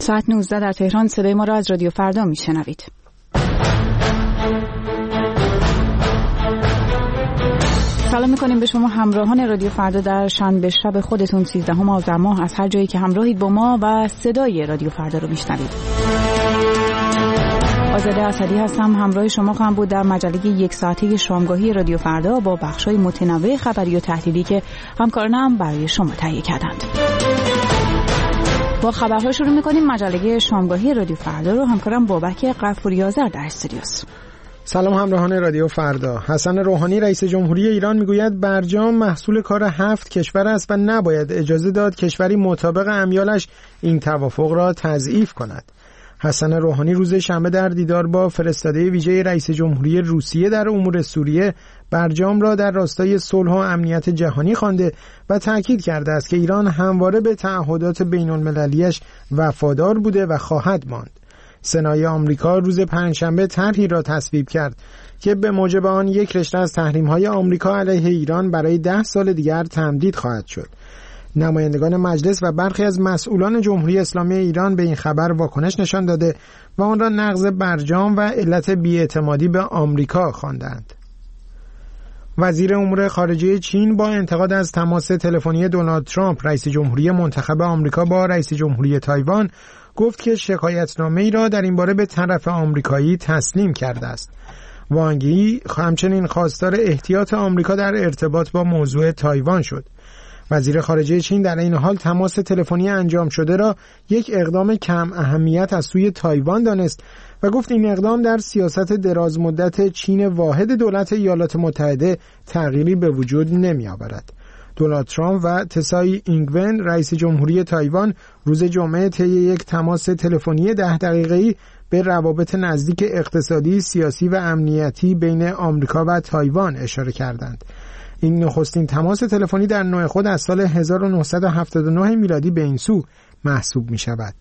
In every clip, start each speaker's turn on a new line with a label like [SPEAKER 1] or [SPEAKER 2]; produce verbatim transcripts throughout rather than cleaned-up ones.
[SPEAKER 1] ساعت نوزده در تهران. صدای ما را از رادیو فردا میشنوید. سلام میکنیم به شما همراهان رادیو فردا در شنبه شب خودتون سیزدهم آذر ماه از هر جایی که همراهید با ما و صدای رادیو فردا رو میشنوید. آزاده اسدی هستم، همراه شما خواهم بود در مجله یک ساعته شامگاهی رادیو فردا با بخش‌های متنوع خبری و تحلیلی که همکارانم برای شما تهیه کردند. با خبرها شروع می‌کنیم. مجله شامگاهی رادیو فردا رو همکارم بابک غفوری‌آذر در استودیوست.
[SPEAKER 2] سلام همراهان رادیو فردا. حسن روحانی رئیس جمهوری ایران میگوید برجام محصول کار هفت کشور است و نباید اجازه داد کشوری مطابق امیالش این توافق را تضعیف کند. حسن روحانی روز شنبه در دیدار با فرستاده ویژه رئیس جمهوری روسیه در امور سوریه برجام را در راستای صلح و امنیت جهانی خوانده و تأکید کرده است که ایران همواره به تعهدات بین‌المللی‌اش وفادار بوده و خواهد ماند. سنای آمریکا روز پنجشنبه طرحی را تصویب کرد که به موجب آن یک رشته از تحریم‌های آمریکا علیه ایران برای ده سال دیگر تمدید خواهد شد. نمایندگان مجلس و برخی از مسئولان جمهوری اسلامی ایران به این خبر واکنش نشان داده و آن را نقض برجام و علت بی‌اعتمادی به آمریکا خواندند. وزیر امور خارجه چین با انتقاد از تماس تلفنی دونالد ترامپ رئیس جمهوری منتخب آمریکا با رئیس جمهوری تایوان گفت که شکایتنامه‌ای را در این باره به طرف آمریکایی تسلیم کرده است. وانگ یی همچنین خواستار احتیاط آمریکا در ارتباط با موضوع تایوان شد. وزیر خارجه چین در این حال تماس تلفنی انجام شده را یک اقدام کم اهمیت از سوی تایوان دانست و گفت این اقدام در سیاست دراز مدت چین واحد دولت ایالات متحده تغییری به وجود نمی آورد. دونالد ترامپ و تسای اینگون رئیس جمهوری تایوان روز جمعه طی یک تماس تلفنی ده دقیقه‌ای به روابط نزدیک اقتصادی، سیاسی و امنیتی بین آمریکا و تایوان اشاره کردند. این نخستین تماس تلفنی در نوع خود از سال هزار و نهصد و هفتاد و نه میلادی به این سو محسوب می شود.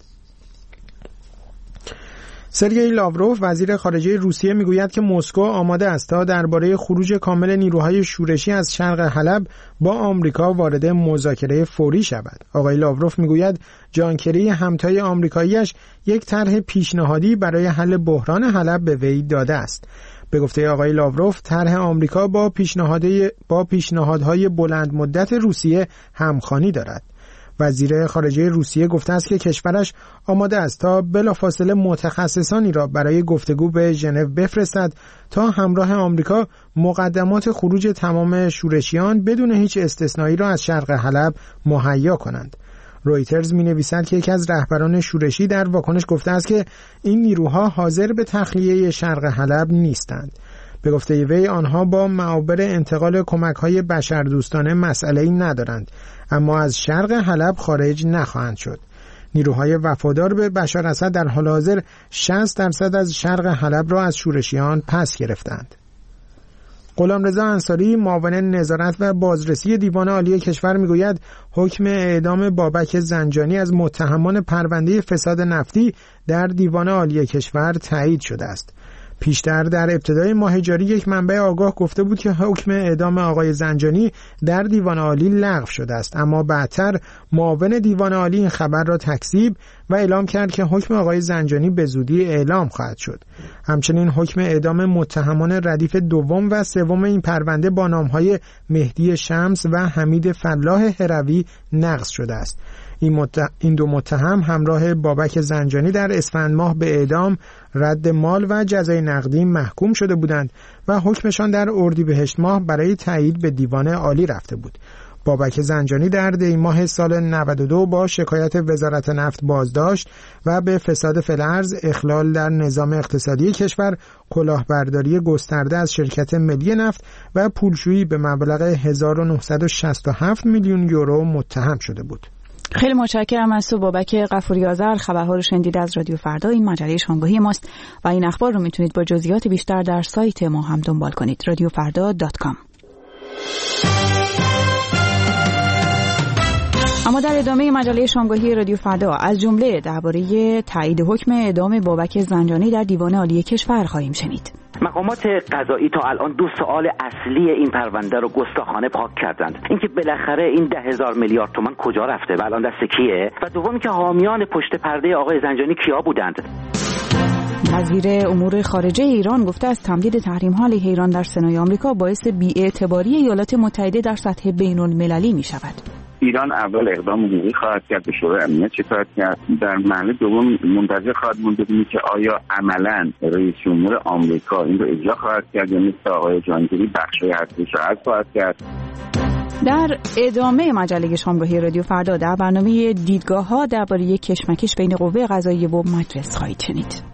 [SPEAKER 2] سرگئی لاوروف وزیر خارجه روسیه میگوید که مسکو آماده است تا درباره خروج کامل نیروهای شورشی از شرق حلب با آمریکا وارد مذاکره فوری شود. آقای لاوروف میگوید جان کری همتای آمریکاییش یک طرح پیشنهادی برای حل بحران حلب به وی داده است. به گفته آقای لاوروف طرح آمریکا با پیشنهادهای با پیشنهادهای بلند مدت روسیه همخوانی دارد. وزیر خارجه روسیه گفته است که کشورش آماده است تا بلافاصله متخصصانی را برای گفتگو به ژنو بفرستد تا همراه آمریکا مقدمات خروج تمام شورشیان بدون هیچ استثنایی را از شرق حلب مهیا کنند. رویترز می نویسد که یکی از رهبران شورشی در واکنش گفته است که این نیروها حاضر به تخلیه شرق حلب نیستند. به گفته وی آنها با معابر انتقال کمک‌های بشردوستانه مسئله‌ای ندارند، اما از شرق حلب خارج نخواهند شد. نیروهای وفادار به بشار اسد در حال حاضر شصت درصد از شرق حلب را از شورشیان پس گرفتند. غلامرضا انصاری معاون نظارت و بازرسی دیوان عالی کشور میگوید حکم اعدام بابک زنجانی از متهمان پرونده فساد نفتی در دیوان عالی کشور تایید شده است. پیشتر در ابتدای ماه جاری یک منبع آگاه گفته بود که حکم اعدام آقای زنجانی در دیوان عالی لغو شده است، اما بعدتر معاون دیوان عالی این خبر را تکذیب و اعلام کرد که حکم آقای زنجانی به زودی اعلام خواهد شد. همچنین حکم اعدام متهمان ردیف دوم و سوم این پرونده با نام‌های مهدی شمس و حمید فلاح هروی نقض شده است. این, مت... این دو متهم همراه بابک زنجانی در اسفند ماه به اعدام، رد مال و جزای نقدی محکوم شده بودند و حکمشان در اردیبهشت ماه برای تایید به دیوان عالی رفته بود. بابک زنجانی در دی ماه سال نود و دو با شکایت وزارت نفت بازداشت و به فساد فی‌الارض، اخلال در نظام اقتصادی کشور، کلاهبرداری گسترده از شرکت ملی نفت و پولشویی به مبلغ هزار و نهصد و شصت و هفت میلیون یورو متهم شده بود.
[SPEAKER 1] خیلی متشکرم از تو بابک غفوری‌آذر. خبرها رو شنیدید از رادیو فردا. این مجله شامگاهی ماست و این اخبار رو میتونید با جزئیات بیشتر در سایت ما هم دنبال کنید رادیو فردا دات کام. اما در ادامه مجله شامگاهی رادیو فردا از جمله درباره تایید حکم اعدام بابک زنجانی در دیوان عالی کشور خواهیم شنید.
[SPEAKER 3] مقامات قضایی تا الان دو سوال اصلی این پرونده رو گستاخانه پاک کردند. اینکه بالاخره این ده هزار میلیارد تومان کجا رفته و الان دست کیه، و دوم که حامیان پشت پرده آقای زنجانی کیا بودند.
[SPEAKER 1] وزیر امور خارجه ایران گفته از تمدید تحریم‌ها علیه ایران در سنای آمریکا باعث بی‌اعتباری ایالات متحده در سطح بین‌المللی می‌شود.
[SPEAKER 4] ایران اول اقدام حقوقی خواهد کرد، به شورای امنیت شکایت کرد. در مرحله دوم منتظر خواهد موند ببینید که آیا عملاً رئیس جمهور آمریکا این رو اجرا خواهد کرد یا مثل آقای جانگیری بخشای هستش را حذف خواهد کرد.
[SPEAKER 1] در ادامه مجله شامگاهی رادیو فردا در برنامه دیدگاه‌ها درباره کشمکش بین قوه قضاییه و مجلس خواهید شنید.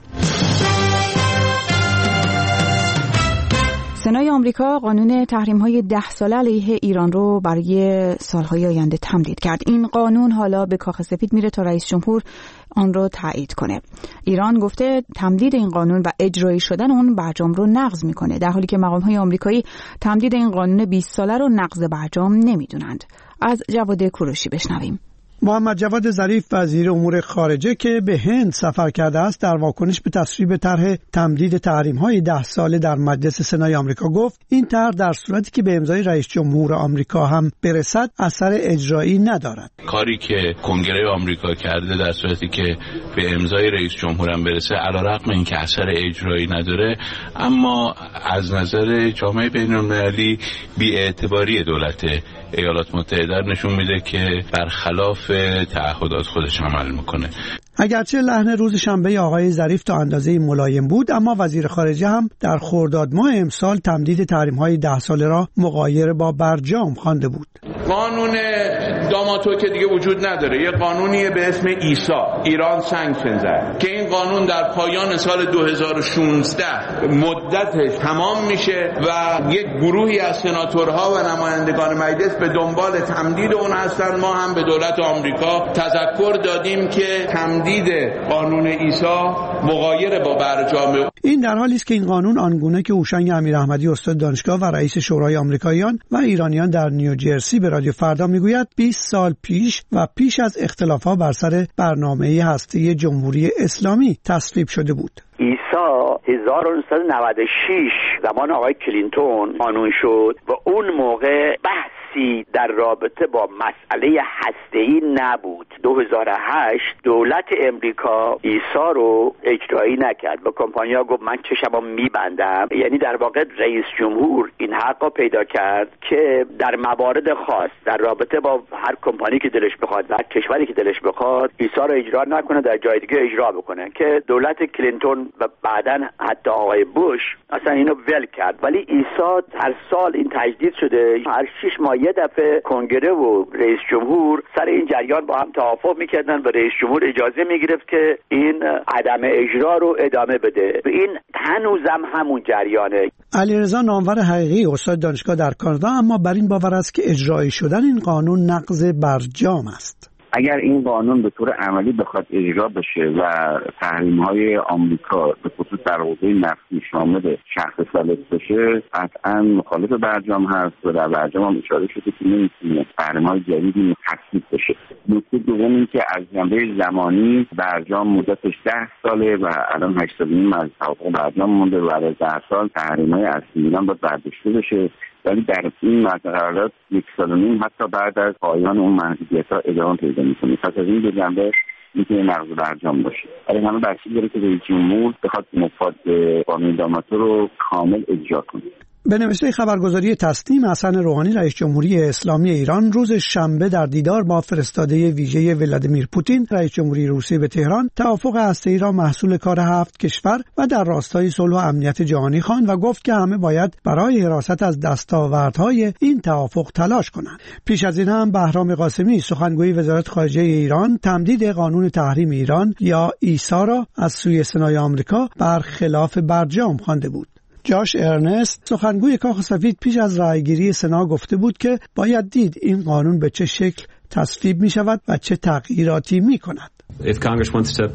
[SPEAKER 1] سنای آمریکا قانون تحریم‌های ده ساله علیه ایران رو برای سالهای آینده تمدید کرد. این قانون حالا به کاخ سفید میره تا رئیس جمهور آن رو تایید کنه. ایران گفته تمدید این قانون و اجرایی شدن اون برجام رو نقض میکنه، در حالی که مقام‌های آمریکایی تمدید این قانون بیست ساله رو نقض برجام نمیدونند. از جواد کوروشی بشنویم.
[SPEAKER 2] محمد جواد ظریف وزیر امور خارجه که به هند سفر کرده است در واکنش به تصویب طرح تمدید تحریم‌های ده ساله در مجلس سنای آمریکا گفت این طرح در صورتی که به امضای رئیس جمهور آمریکا هم برسد اثر اجرایی ندارد.
[SPEAKER 5] کاری که کنگره آمریکا کرده در صورتی که به امضای رئیس جمهور هم برسه علیرغم اینکه اثر اجرایی نداره، اما از نظر جامعه بین‌المللی بی‌اعتباری دولت ایالات متحده نشون میده که برخلاف تعهدات خودش عمل میکنه.
[SPEAKER 2] اگرچه لحن روز شنبه آقای ظریف تا اندازه ملایم بود، اما وزیر خارجه هم در خرداد ماه امسال تمدید تحریم‌های ده ساله را مغایر با برجام خوانده بود.
[SPEAKER 6] قانون داماتو که دیگه وجود نداره، یه قانونیه به اسم ایسا، ایران سانکشن زد، که این قانون در پایان سال دو هزار و شانزده مدتش تمام میشه و یک گروهی از سناتورها و نمایندگان مجلس به دنبال تمدید اون هستن. ما هم به دولت آمریکا تذکر دادیم که تمدید قانون ایسا مغایر با برجام.
[SPEAKER 2] این در حالی است که این قانون آنگونه که هوشنگ امیراحمدی استاد دانشگاه و رئیس شورای آمریکاییان و ایرانیان در نیوجرسی به رادیو فردا میگوید بیست سال پیش و پیش از اختلافات بر سر برنامه هسته جمهوری اسلامی تصویب شده بود.
[SPEAKER 3] ایسا هزار و نهصد و نود و شش زمان آقای کلینتون قانون شد و اون موقع بحثی در رابطه با مسئله هسته‌ای نبود. دو هزار و هشت دولت امریکا ایسا رو اجرایی نکرد. به کمپانیا گفت من چشمو میبندم. یعنی در واقع رئیس جمهور این حقو پیدا کرد که در موارد خاص در رابطه با هر کمپانی که دلش بخواد و هر کشوری که دلش بخواد ایسا رو اجرا نکنه، در جای دیگه اجرا بکنه، که دولت کلینتون و بعداً حتی آقای بوش اصلا اینو ول کرد. ولی ایسا هر سال این تجدید شده، هر شش ماه یه دفعه کنگره و رئیس جمهور سر این جریان با هم توافق میکردن و رئیس جمهور اجازه میگرفت که این عدم اجرا رو ادامه بده. این هنوزم همون جریانه.
[SPEAKER 2] علیرضا نامور حقیقی استاد دانشگاه در کانادا اما بر این باور است که اجرایی شدن این قانون نقض برجام است.
[SPEAKER 4] اگر این قانون به طور عملی بخواد اجرا بشه و تحریم‌های آمریکا به خصوص در حوزه نفتی شامل شخص ثالث بشه، قطعاً مخالف برجام هست و در برجام هم اشاره شده که نمی‌تونه تحریم‌های جدیدی تصویب بشه. نکته دوم این که از جنبه زمانی برجام مدتش ده ساله و الان هشت سال و نیم از توافق برجام مونده و بعد از ده سال تحریم‌های اصلی ایران باید برداشته بشه. ولی در این قرارداد یک سال و نیم حتی بعد از پایان اون محدودیت‌ها ادامه پیدا می‌کنه. پس از این دو جنبه میتونه نقض برجام باشه. ولی همه بحثی داره که رئیس جمهور بخواد مفاد قانون داماتو رو کامل اجرا کنه.
[SPEAKER 2] به نوشته خبرگزاری تسنیم، حسن روحانی رئیس جمهوری اسلامی ایران روز شنبه در دیدار با فرستاده ویژه ولادیمیر پوتین رئیس جمهوری روسیه به تهران توافق هسته‌ای را محصول کار هفت کشور و در راستای صلح و امنیت جهانی خواند و گفت که همه باید برای حراست از دستاوردهای این توافق تلاش کنند. پیش از این هم بهرام قاسمی سخنگوی وزارت خارجه ایران تمدید قانون تحریم ایران یا ایسا را از سوی سنای آمریکا برخلاف برجام خوانده بود. جاش ارنست سخنگوی کاخ سفید پیش از رأیگیری سنا گفته بود که باید دید این قانون به چه شکل تصویب می شود و چه تغییراتی می کند.
[SPEAKER 7] If Congress wants to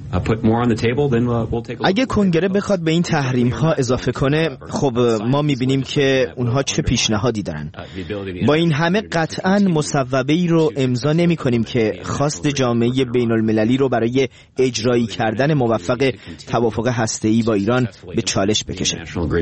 [SPEAKER 7] اگه کنگره بخواد به این تحریم ها اضافه کنه، خب ما میبینیم که اونها چه پیشنهادی دارن. با این همه قطعاً مصوبه‌ای رو امضا نمی کنیم که خواست جامعه بین المللی رو برای اجرایی کردن موفق توافق هسته‌ای با ایران به چالش بکشه.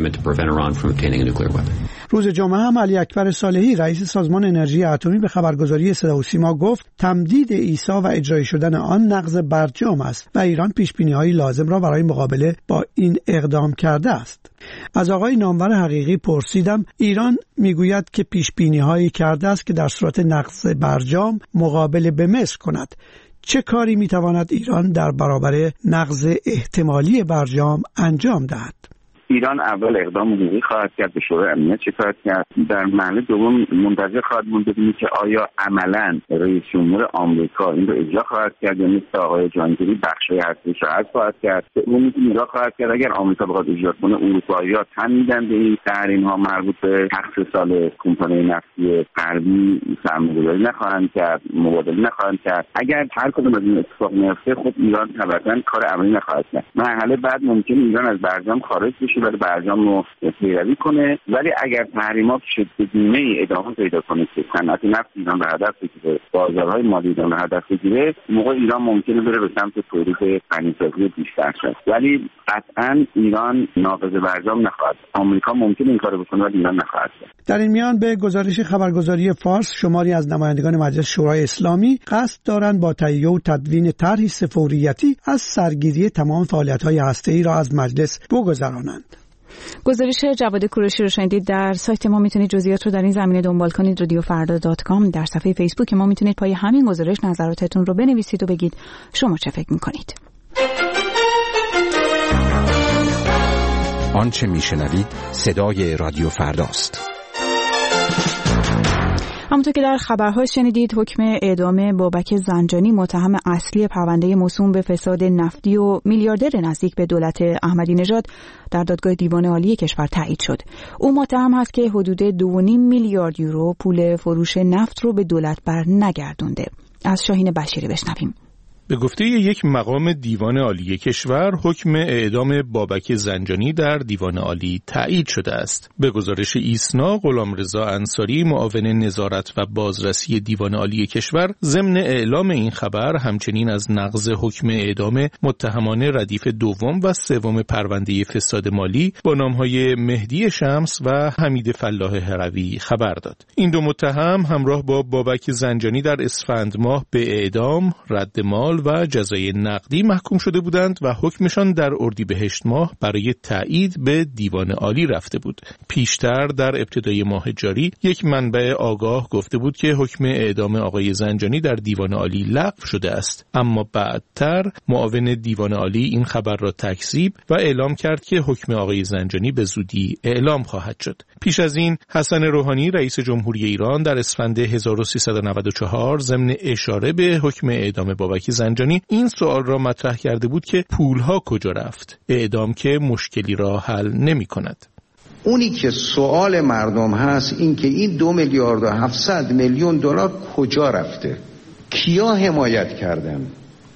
[SPEAKER 8] روز جمعه هم علی اکبر صالحی رئیس سازمان انرژی اتمی به خبرگزاری صدا و سیما گفت تمدید ایسا و اجرایی شدن آن نقض برجام است و ایران پیش‌بینی‌های لازم را برای مقابله با این اقدام کرده است. از آقای نامور حقیقی پرسیدم ایران میگوید که پیش‌بینی‌هایی کرده است که در صورت نقض برجام مقابله به مصر کند. چه کاری میتواند ایران در برابر نقض احتمالی برجام انجام دهد؟
[SPEAKER 4] ایران اول اقدام حقوقی خواهد کرد، به شورای امنیت شکایت کرد. در مرحله دوم منتظر خواهد موند ببینید که آیا عملاً رئیس جمهور آمریکا این رو اجرا خواهد کرد یا مثل آقای جانگیری بخشای هسته‌ایش را حذف خواهد کرد. اون اجرا خواهد کرد. اگر آمریکا بخواد اجرا کنه، اروپایی‌ها تن میدن به این تحریم‌ها مربوط به تخصیص کمپانی نفتی غربی، سرمایه‌گذاری نخواهند کرد، مبادله نخواهند کرد. اگر هر کدوم از این اتفاق نیفته، خب ایران طبعاً کار عملی نخواهد کرد. مرحله بعد ممکنه ایران از برجام خارج بشه، برای برجام رو پیروی کنه. ولی اگر تحریمات شدیدانه ادامه پیدا کنه که صنعت نفت ایران به هدف بگیره، بازارهای مالی ایران به هدف بگیره، موقع ایران ممکنه بره به سمت تولید غنیسازی بیشتر شد. ولی قطعاً ایران ناقض برجام نخواهد. آمریکا ممکنه این کارو بکنه ولی ایران نخواهد.
[SPEAKER 8] در این میان به گزارش خبرگزاری فارس، شماری از نمایندگان مجلس شورای اسلامی قصد دارند با تهیه و تدوین طرحی سه‌فوریتی از سرگیری تمام فعالیت‌های هسته‌ای را از مجلس بگذرانند.
[SPEAKER 1] گزارش جواد کوروشی رو شنیدید. در سایت ما میتونید جزئیات رو در این زمینه دنبال کنید، رادیو فردا دات کام. در صفحه فیسبوک ما میتونید پای همین گزارش نظراتتون رو بنویسید و بگید شما چه فکر میکنید.
[SPEAKER 9] آنچه میشنوید صدای رادیو فرداست.
[SPEAKER 1] همونطور که در خبرها شنیدید، حکم اعدام بابک زنجانی، متهم اصلی پرونده موسوم به فساد نفتی و میلیاردر نزدیک به دولت احمدی نژاد، در دادگاه دیوان عالی کشور تایید شد. او متهم است که حدود دو و نیم میلیارد یورو پول فروش نفت رو به دولت بر نگردونده. از شاهین بشیری بشنویم.
[SPEAKER 10] به گفته یک مقام دیوان عالی کشور، حکم اعدام بابک زنجانی در دیوان عالی تایید شده است. به گزارش ایسنا، غلامرضا انصاری، معاون نظارت و بازرسی دیوان عالی کشور، ضمن اعلام این خبر همچنین از نقض حکم اعدام متهمان ردیف دوم و سوم پرونده فساد مالی با نامهای مهدی شمس و حمید فلاح هروی خبر داد. این دو متهم همراه با بابک زنجانی در اسفند ماه به اعدام، رد مال و جزای نقدی محکوم شده بودند و حکمشان در اردیبهشت ماه برای تایید به دیوان عالی رفته بود. پیشتر در ابتدای ماه جاری یک منبع آگاه گفته بود که حکم اعدام آقای زنجانی در دیوان عالی لغو شده است، اما بعدتر معاون دیوان عالی این خبر را تکذیب و اعلام کرد که حکم آقای زنجانی به زودی اعلام خواهد شد. پیش از این حسن روحانی رئیس جمهوری ایران در اسفند هزار و سیصد و نود و چهار ضمن اشاره به حکم اعدام بابک زنجانی این سوال را مطرح کرده بود که پولها کجا رفت؟ اعدام که مشکلی را حل نمی کند.
[SPEAKER 11] اونی که سوال مردم هست این که این دو میلیارد و هفتصد میلیون دلار کجا رفته؟ کیا حمایت کردن؟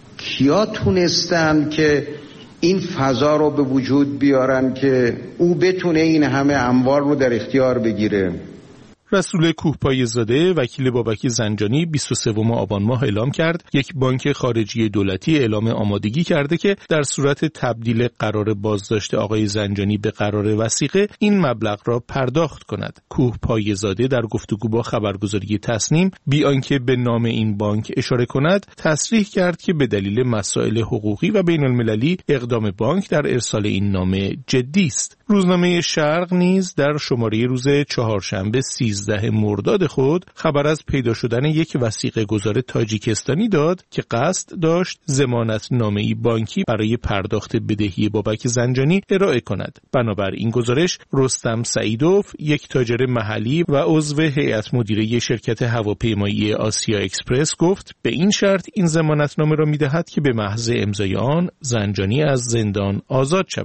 [SPEAKER 11] کیا تونستن که این فضا رو به وجود بیارن که او بتونه این همه اموال رو در اختیار بگیره؟
[SPEAKER 10] رسول کوهپایه زاده وکیل بابک زنجانی بیست و سوم آبان ماه اعلام کرد یک بانک خارجی دولتی اعلام آمادگی کرده که در صورت تبدیل قرار بازداشت آقای زنجانی به قرار وثیقه این مبلغ را پرداخت کند. کوهپایه زاده در گفتگو با خبرگزاری تصنیم بی آنکه به نام این بانک اشاره کند تصریح کرد که به دلیل مسائل حقوقی و بین المللی اقدام بانک در ارسال این نامه جدی است. روزنامه شرق نیز در شماره روز چهارشنبه سیزده مرداد خود خبر از پیدا شدن یک وثیقه گذار تاجیکستانی داد که قصد داشت ضمانت نامه‌ای بانکی برای پرداخت بدهی بابک زنجانی ارائه کند. بنابر این گزارش رستم سعیدوف، یک تاجر محلی و عضو هیئت مدیره شرکت هواپیمایی آسیا اکسپرس، گفت به این شرط این ضمانت نامه را می‌دهد که به محض امضای آن زنجانی از زندان آزاد شود.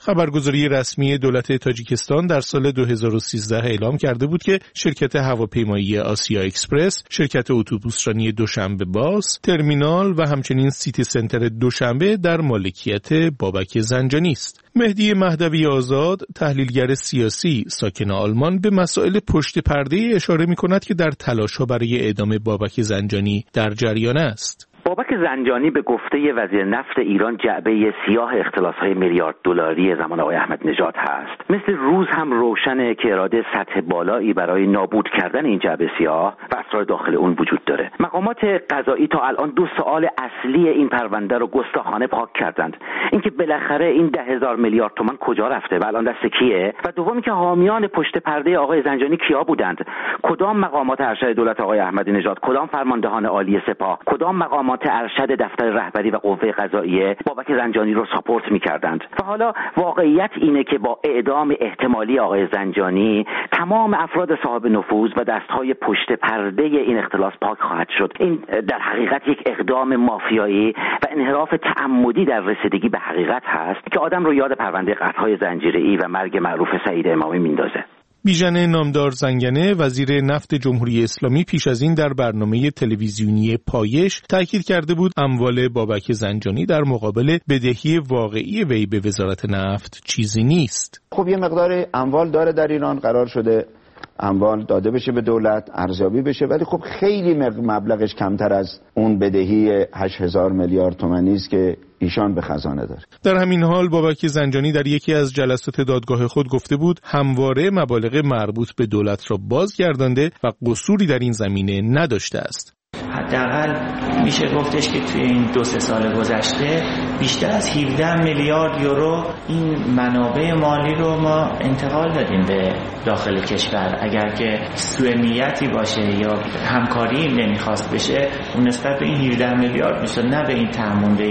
[SPEAKER 10] خبرگزاری رسمی دولت تاجیکستان در سال دو هزار و سیزده اعلام کرده بود که شرکت هواپیمایی آسیا اکسپرس، شرکت اتوبوسرانی دوشنبه باس، ترمینال و همچنین سیتی سنتر دوشنبه در مالکیت بابک زنجانی است. مهدی مهدوی آزاد، تحلیلگر سیاسی ساکن آلمان، به مسائل پشت پرده اشاره می‌کند که در تلاش‌ها برای اعدام بابک زنجانی در جریان است.
[SPEAKER 3] بابک زنجانی به گفته وزیر نفت ایران جعبه سیاه اختلاس‌های میلیارد دلاری زمان آقای احمدی نژاد هست. مثل روز هم روشنه که اراده سطح بالایی برای نابود کردن این جعبه سیاه و اسرار داخل اون وجود داره. مقامات قضایی تا الان دو سوال اصلی این پرونده رو گستاخانه پاک کردند. اینکه بالاخره این ده هزار میلیارد تومان کجا رفته و الان دست کیه؟ و دومی که حامیان پشت پرده آقای زنجانی کیا بودند؟ کدام مقامات ارشد دولت آقای احمدی نژاد، کدام فرماندهان عالی سپاه، کدام مقامات ارشد دفتر رهبری و قوه قضاییه بابک زنجانی رو ساپورت می‌کردند؟ و حالا واقعیت اینه که با اعدام احتمالی آقای زنجانی تمام افراد صاحب نفوذ و دست‌های پشت پرده این اختلاس پاک خواهد شد. این در حقیقت یک اقدام مافیایی و انحراف تعمدی در رسیدگی به حقیقت هست که آدم رو یاد پرونده قتل‌های زنجیره‌ای و مرگ معروف سعید امامی میندازه.
[SPEAKER 10] بیژن نامدار زنگنه، وزیر نفت جمهوری اسلامی، پیش از این در برنامه تلویزیونی پایش تاکید کرده بود اموال بابک زنجانی در مقابل بدهی واقعی وی به وزارت نفت چیزی نیست.
[SPEAKER 12] خب یه مقدار اموال داره در ایران، قرار شده اموال داده بشه به دولت، ارزیابی بشه، ولی خب خیلی مبلغش کمتر از اون بدهی هشت هزار میلیارد تومانی است که ایشان به خزانه داره.
[SPEAKER 10] در همین حال بابک زنجانی در یکی از جلسات دادگاه خود گفته بود همواره مبالغ مربوط به دولت را بازگردانده و قصوری در این زمینه نداشته است.
[SPEAKER 13] حداقل میشه گفتش که توی این دو سه سال گذشته بیشتر از هفده میلیارد یورو این منابع مالی رو ما انتقال دادیم به داخل کشور. اگر که سوء نیتی باشه یا همکاری نمیخواست بشه، اون نسبت به این هفده میلیارد میشه، نه به این تأمونده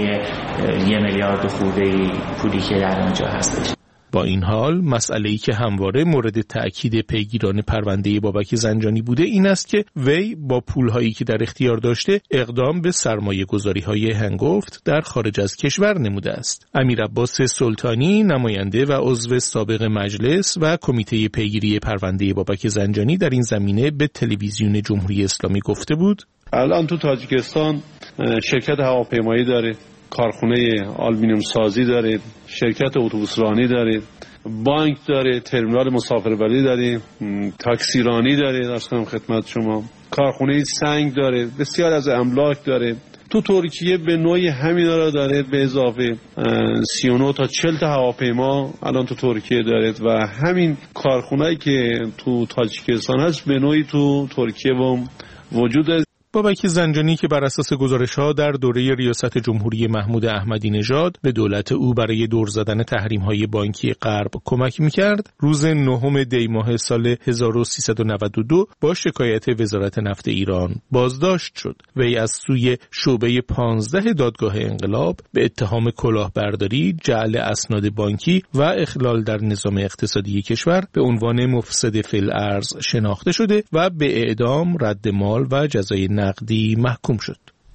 [SPEAKER 13] یه میلیارد خورده پولی که در اونجا هستش.
[SPEAKER 10] با این حال مسئله‌ای که همواره مورد تأکید پیگیران پرونده بابک زنجانی بوده این است که وی با پول‌هایی که در اختیار داشته اقدام به سرمایه‌گذاری‌های هنگفت در خارج از کشور نموده است. امیر عباس سلطانی، نماینده و عضو سابق مجلس و کمیته پیگیری پرونده بابک زنجانی، در این زمینه به تلویزیون جمهوری اسلامی گفته بود:
[SPEAKER 14] الان تو تاجیکستان شرکت هواپیمایی داره، کارخونه آلومینیوم سازی دارید، شرکت اتوبوسرانی دارید، بانک دارید، ترمینال مسافربری دارید، تاکسی رانی دارید، درس کنم خدمت شما، کارخونه سنگ دارید، بسیار از املاک دارید. تو ترکیه به نوعی همینا را دارید، به اضافه سی و نه تا چهل تا هواپیما الان تو ترکیه دارید و همین کارخونه‌ای که تو تاجیکستان هست به نوعی تو ترکیه هم وجود داره.
[SPEAKER 10] بابک زنجانی که بر اساس گزارش‌ها در دوره ریاست جمهوری محمود احمدی نژاد به دولت او برای دور زدن تحریم‌های بانکی غرب کمک می‌کرد، روز نهم دی ماه سال هزار و سیصد و نود و دو با شکایت وزارت نفت ایران بازداشت شد. وی از سوی شعبه پانزده دادگاه انقلاب به اتهام کلاهبرداری، جعل اسناد بانکی و اخلال در نظام اقتصادی کشور به عنوان مفسد فی الارض شناخته شده و به اعدام، رد مال و جزای نقدی محکوم شد.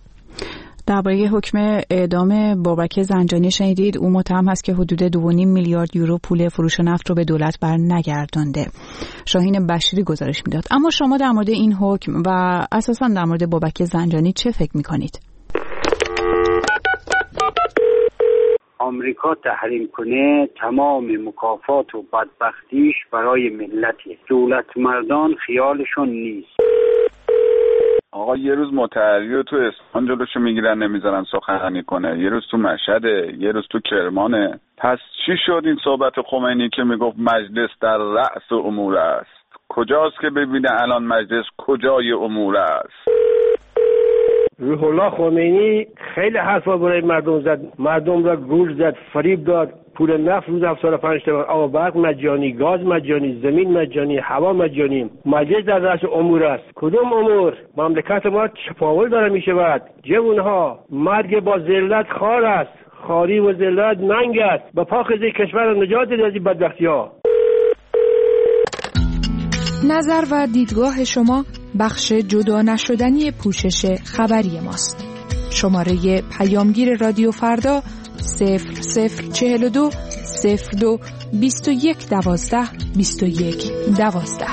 [SPEAKER 1] درباره حکم اعدام بابک زنجانی شنیدید. او متهم هست که حدود دو و نیم میلیارد یورو پول فروش نفت رو به دولت بر نگردانده. شاهین بشیری گزارش میداد. اما شما در مورد این حکم و اساساً در مورد بابک زنجانی چه فکر میکنید؟
[SPEAKER 15] آمریکا تحریم کنه تمام مکافات و بدبختیش برای ملته. دولت مردان خیالشون نیست.
[SPEAKER 16] آقا یه روز متحری رو تو اصفهان جلوشو میگیرن نمیذارن سخنرانی کنه، یه روز تو مشهده، یه روز تو کرمانه. پس چی شد این صحبت خمینی که میگفت مجلس در رأس امور است؟ کجاست که ببینه الان مجلس کجای امور است؟
[SPEAKER 17] روح الله خمینی خیلی حرفا برای مردم زد، مردم را گول زد، فریب داد. پول نفت روز هفتاد و پنج تومن، آب برق مجانی، گاز مجانی، زمین مجانی، هوا مجانی. مجلس در رأس امور است. کدوم امور؟ مملکت ما چپاول داره میشود. جوانها، مرگ با ذلت خار است، خاری و ذلت ننگ است. به پاخیزه کشور نجات دهید از این بدبختی‌ها.
[SPEAKER 18] نظر و دیدگاه شما بخش جدا نشدنی پوشش خبری ماست. شماره پیامگیر رادیو فردا صفر صفر چهل و دو صفر دو بیست و یک دوازده بیست و یک دوازده.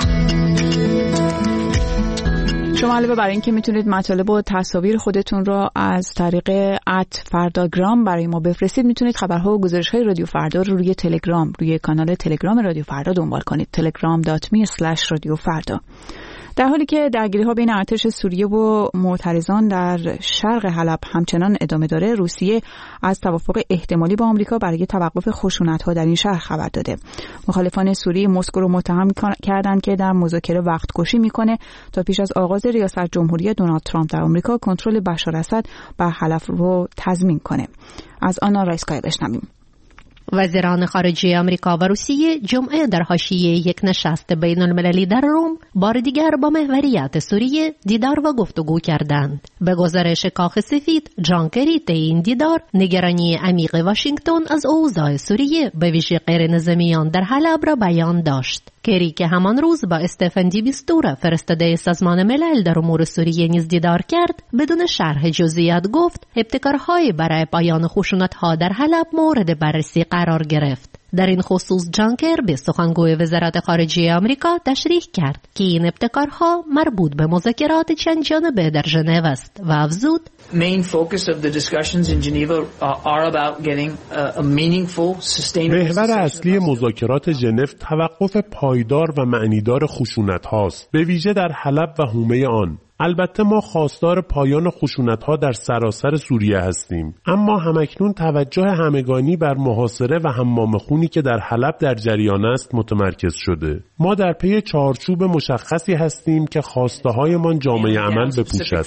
[SPEAKER 1] شما علاوه بر این که میتونید مطالب و تصاویر خودتون را از طریق ات فرداگرام برای ما بفرستید، میتونید خبرها و گزارش‌های رادیو فردا رو روی تلگرام، روی کانال تلگرام رادیو فردا دنبال کنید. تلگرام دات می اسلش رادیو فردا. در حالی که درگیری‌ها بین ارتش سوریه و معترضان در شرق حلب همچنان ادامه داره، روسیه از توافق احتمالی با آمریکا برای توقف خشونت‌ها در این شهر خبر داده. مخالفان سوریه مسکو رو متهم کردند که در مذاکره وقت کشی میکنه تا پیش از آغاز ریاست جمهوری دونالد ترامپ در آمریکا کنترل بشار اسد بر حلب رو تضمین کنه. از آنا رایسکای بشنویم.
[SPEAKER 19] وزیران خارجه آمریکا و روسیه جمعه در حاشیه یک نشست بین المللی در روم بار دیگر با محوریت سوریه دیدار و گفتگو کردند. به گزارش کاخ سفید، جان کری طی این دیدار نگرانی عمیق واشنگتن از اوضاع سوریه به ویژه غیر نظامیان در حلب را بیان داشت. کری که همان روز با استفن دی میستورا فرستاده سازمان ملل در امور سوریه نیز دیدار کرد، بدون شرح جزئیات گفت ابتکارهای برای پایان خشونت‌ها در حلب مورد بررسی قرار گرفت. در این خصوص جانکر به سخنگوی وزارت خارجه آمریکا تشریح کرد که این ابتکارها مربوط به مذاکرات چند جانبه در ژنو است و افزود
[SPEAKER 20] main focus of the discussions in Geneva are about getting a meaningful sustainable.
[SPEAKER 21] محور اصلی مذاکرات ژنو توقف پایدار و معنیدار خشونت هاست، به ویژه در حلب و حومه آن. البته ما خواستار پایان خشونت‌ها در سراسر سوریه هستیم، اما همکنون توجه همگانی بر محاصره و حمام خونی که در حلب در جریان است متمرکز شده. ما در پی چارچوب مشخصی هستیم که خواسته‌هایمان جامعه عمل بپوشد.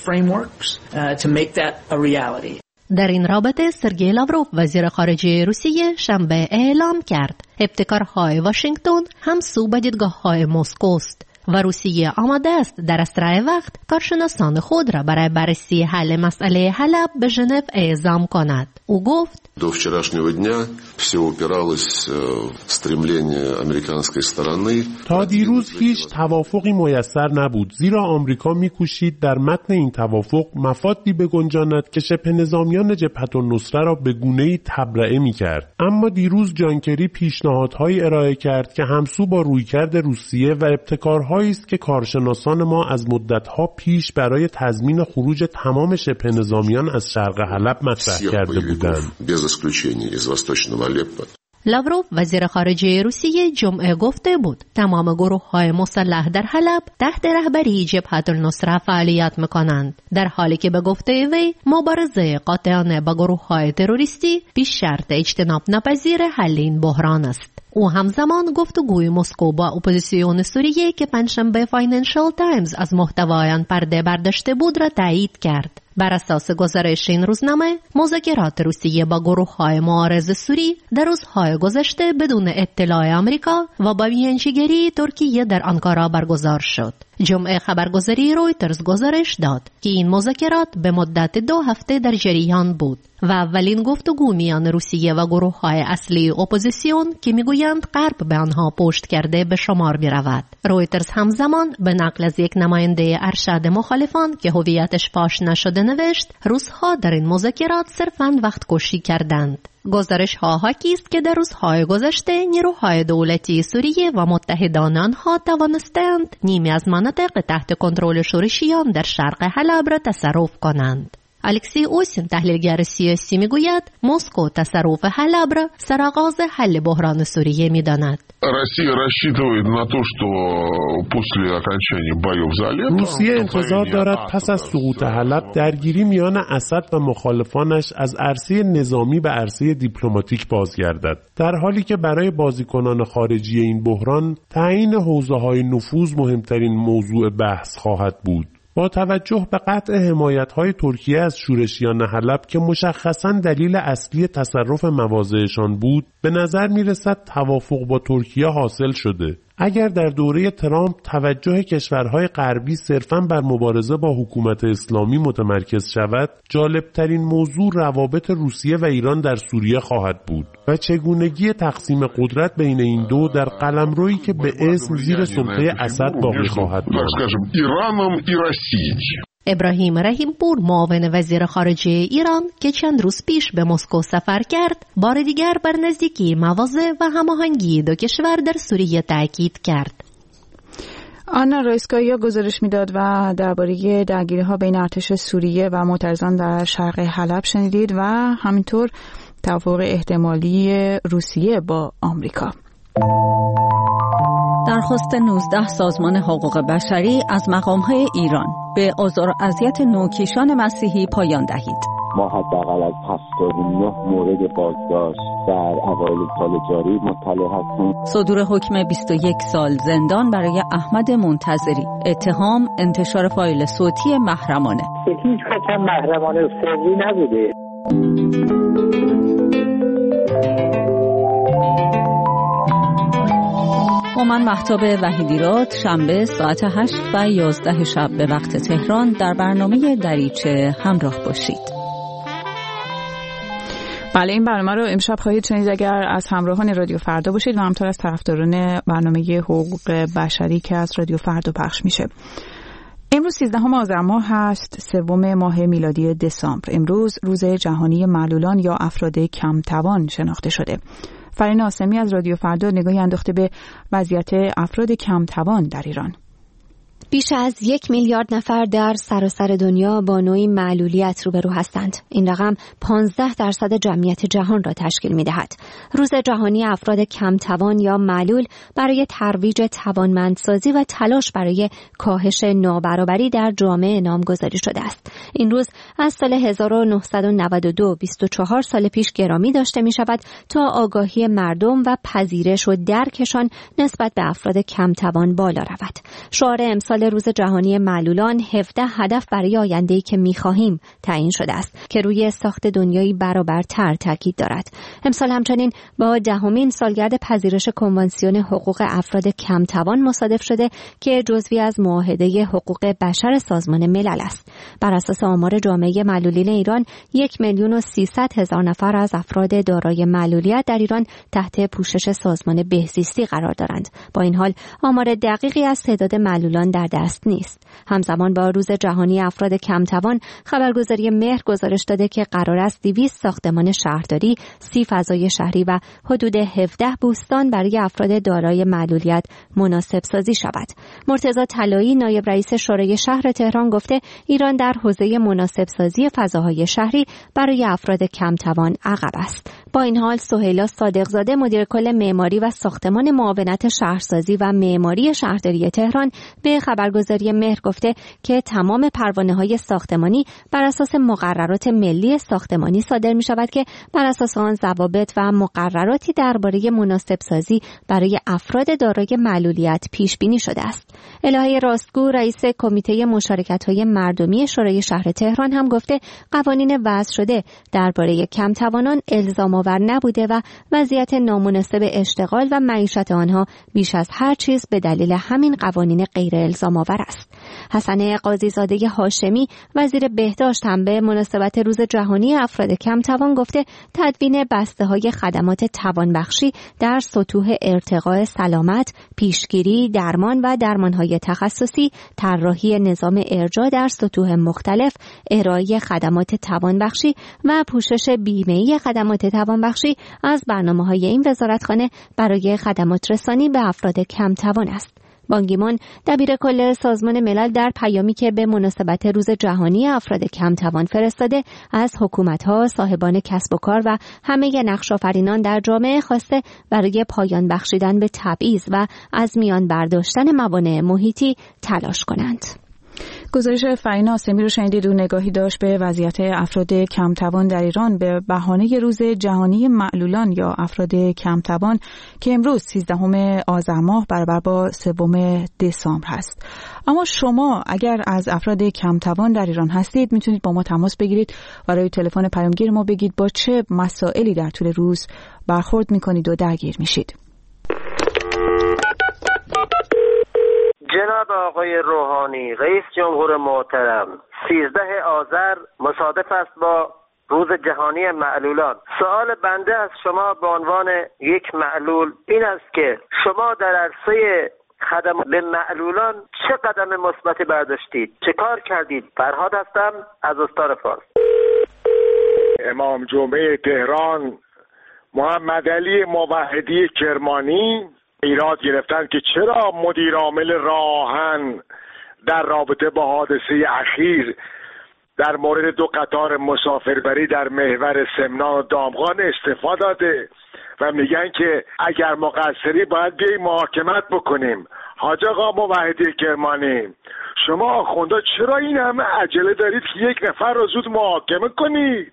[SPEAKER 19] در این رابطه سرگئی لاوروف وزیر خارجه روسیه شنبه اعلام کرد ابتکارهای واشنگتن همسو به دیدگاه‌های مسکوست و روسیه آماده است در اسرع وقت کارشناسان خود را برای بررسی حل مسئله حلب به ژنو اعزام کند. او گفت
[SPEAKER 22] до вчерашнего дня все упиралось в стремление американской стороны.
[SPEAKER 21] تا دیروز هیچ توافقی میسر نبود، زیرا آمریکا می‌کوشید در متن این توافق مفادی بگنجاند که شبه نظامیان جبهة النصره را به گونه‌ای تبرئه می‌کرد. اما دیروز جان کری پیشنهادهایی ارائه کرد که همسو با رویکرد روسیه و ابتکارهایی است که کارشناسان ما از مدت‌ها پیش برای تضمین خروج تمام شبه نظامیان از شرق حلب مطرح کرده بودند.
[SPEAKER 19] لاوروف وزیر خارجه روسیه جمعه گفته بود تمام گروه‌های مسلح در حلب تحت رهبری جبهة النصره فعالیت می‌کنند، در حالی که به گفته وی مبارزه قاطعانه با گروه‌های تروریستی پیش شرط اجتناب ناپذیر حل این بحران است. او همزمان گفتگوی مسکو با اپوزیسیون سوریه که پنجشنبه فاینانشال تایمز از محتوای آن پرده برداشته بود را تایید کرد. بر اساس گزارش این روزنامه، مذاکرات روسیه با گروه‌های معارض سوری در روزهای گذشته بدون اطلاع آمریکا و با میانجیگری ترکیه در آنکارا برگزار شد. جمعه خبرگزاری رویترز گزارش داد که این مذاکرات به مدت دو هفته در جریان بود و اولین گفتگو میان روسیه و گروه‌های اصلی اپوزیسیون که میگویند غرب به آنها پشت کرده به شمار می‌رود. رویترز همزمان به نقل از یک نماینده ارشد مخالفان که هویتش فاش نشده نوشت روس‌ها در این مذاکرات صرفاً وقت کشی کردند. گزارش ها حاکی است که در روزهای گذشته نیروهای دولتی سوریه و متحدان آنها توانستند نیمی از مناطق تحت کنترل شورشیان در شرق حلب را تصرف کنند. الکسی اوسین تحلیلگر سیاسی میگوید مسکو تصرف حلب را سرآغاز حل بحران سوریه میداند.
[SPEAKER 21] روسیه انتظار دارد پس از سقوط حلب درگیری میان اسد و مخالفانش از عرصه نظامی به عرصه دیپلماتیک بازگردد، در حالی که برای بازیکنان خارجی این بحران تعیین حوزه‌های نفوذ مهمترین موضوع بحث خواهد بود. با توجه به قطع حمایت‌های ترکیه از شورشیان حلب که مشخصاً دلیل اصلی تصرف مواضعشان بود، به نظر می‌رسد توافق با ترکیه حاصل شده. اگر در دوره ترامپ توجه کشورهای غربی صرفاً بر مبارزه با حکومت اسلامی متمرکز شود، جالبترین موضوع روابط روسیه و ایران در سوریه خواهد بود و چگونگی تقسیم قدرت بین این دو در قلمرویی که به اسم زیر سلطه اسد باقی خواهد ماند.
[SPEAKER 19] ابراهیم رحیم پور معاون وزیر خارجه ایران که چند روز پیش به مسکو سفر کرد، بار دیگر بر نزدیکی مواضع و هماهنگی دو کشور در سوریه تاکید کرد.
[SPEAKER 1] آنا رایسکایا گزارش میداد و درباره درگیری‌ها بین ارتش سوریه و معترضان در شرق حلب شنیدید و همینطور توافق احتمالی روسیه با آمریکا.
[SPEAKER 5] درخواست نوزده سازمان حقوق بشری از مقام‌های ایران به آزار و اذیت نوکیشان مسیحی پایان دهید.
[SPEAKER 6] ما حداقل از هفتاد و نه مورد بازداشت در اوایل سال جاری مطلع هستیم.
[SPEAKER 5] صدور حکم بیست و یک سال زندان برای احمد منتظری، اتهام انتشار فایل صوتی محرمانه.
[SPEAKER 23] هیچ وقت محرمانه سری نبوده.
[SPEAKER 5] با من مهتاب وحیدیراد، شنبه ساعت هشت و یازده شب به وقت تهران در برنامه دریچه همراه باشید.
[SPEAKER 1] بله، این برنامه رو امشب خواهید شنید اگر از همراهان رادیو فردا باشید و همینطور از طرفداران برنامه حقوق بشری که از رادیو فردا پخش میشه. امروز سیزدهم آذر ماه هست، سوم ماه میلادی دسامبر. امروز روز جهانی معلولان یا افراد کم توان شناخته شده. فرین آسمی از رادیو فردا نگاهی انداخته به وضعیت افراد کم توان در ایران.
[SPEAKER 24] بیش از یک میلیارد نفر در سراسر دنیا با نوعی معلولیت روبرو هستند. این رقم پانزده درصد جمعیت جهان را تشکیل می دهد. روز جهانی افراد کم توان یا معلول برای ترویج توانمندسازی و تلاش برای کاهش نابرابری در جامعه نامگذاری شده است. این روز از سال هزار و نهصد و نود و دو، بیست و چهار سال پیش گرامی داشته می شود تا آگاهی مردم و پذیرش و درکشان نسبت به افراد کم توان بالا رود. شعار امسال روز جهانی معلولان هفده هدف برای آینده‌ای که می‌خواهیم تعیین شده است که روی ساخت دنیایی برابرتر تاکید دارد. امسال همچنین با دهمین سالگرد پذیرش کنوانسیون حقوق افراد کم توان مصادف شده که جزوی از معاهده حقوق بشر سازمان ملل است. بر اساس آمار جامعه معلولین ایران، یک میلیون و سیصد هزار نفر از افراد دارای معلولیت در ایران تحت پوشش سازمان بهزیستی قرار دارند. با این حال آمار دقیقی از تعداد معلولان در دست نیست. همزمان با روز جهانی افراد کم توان، خبرگزاری مهر گزارش داده که قرار است دویست ساختمان شهرداری، سی فضای شهری و حدود هفده بوستان برای افراد دارای معلولیت مناسب سازی شود. مرتضی طلایی، نایب رئیس شورای شهر تهران، گفته ایران در حوزه مناسب سازی فضاهای شهری برای افراد کم توان عقب است. با این حال سهیلا صادقزاده، مدیر کل معماری و ساختمان معاونت شهرسازی و معماری شهرداری تهران، به خبرگزاری مهر گفته که تمام پروانه‌های ساختمانی بر اساس مقررات ملی ساختمانی صادر می شود که بر اساس آن ضوابط و مقرراتی درباره مناسب سازی برای افراد دارای معلولیت پیش بینی شده است. الهه راستگو، رئیس کمیته مشارکت‌های مردمی شورای شهر تهران، هم گفته قوانین وضع شده درباره کم توانان الزام آور نبوده و وضعیت نامناسب اشتغال و معیشت آنها بیش از هر چیز به دلیل همین قوانین غیر الزام آور است. حسن قاضی‌زاده هاشمی، وزیر بهداشت، هم به مناسبت روز جهانی افراد کم توان گفته تدوین بسته‌های خدمات توانبخشی در سطوح ارتقاء سلامت، پیشگیری، درمان و درمان‌های تخصصی، طراحی نظام ارجاع در سطوح مختلف، ارائه خدمات توانبخشی و پوشش بیمه‌ای خدمات توانبخشی از برنامه‌های این وزارتخانه برای خدمات رسانی به افراد کم توان است. بان کی مون، دبیر کل سازمان ملل، در پیامی که به مناسبت روز جهانی افراد کم توان فرستاده، از حکومت‌ها، صاحبان کسب و کار و همه نقش‌آفرینان در جامعه خواسته برای پایان بخشیدن به تبعیض و از میان برداشتن موانع محیطی تلاش کنند.
[SPEAKER 1] گزارش فرین آسمی رو شنیدید و نگاهی داشت به وضعیت افراد کم توان در ایران به بهانه روز جهانی معلولان یا افراد کم توان که امروز سیزدهم آذر ماه برابر با سوم دسامبر هست. اما شما اگر از افراد کم توان در ایران هستید، میتونید با ما تماس بگیرید و روی تلفن پیامگیر ما بگید با چه مسائلی در طول روز برخورد میکنید و درگیر میشید.
[SPEAKER 25] جناب آقای روحانی، رئیس جمهور محترم، سیزده آذر مصادف است با روز جهانی معلولان. سوال بنده از شما به عنوان یک معلول این است که شما در عرصه خدمات به معلولان چه قدم مثبتی برداشتید؟ چه کار کردید؟ فرهاد هستم از استان فارس.
[SPEAKER 2] امام جمعه تهران محمد علی موحدی کرمانی ایراد گرفتن که چرا مدیر عامل راهن در رابطه با حادثه اخیر در مورد دو قطار مسافربری در محور سمنان و دامغان استعفا داده و میگن که اگر مقصری باید بیاییم محاکمت بکنیم. حاج آقا موحدی کرمانی، شما آخوندا چرا این همه عجله دارید که یک نفر رو زود محاکمه کنید؟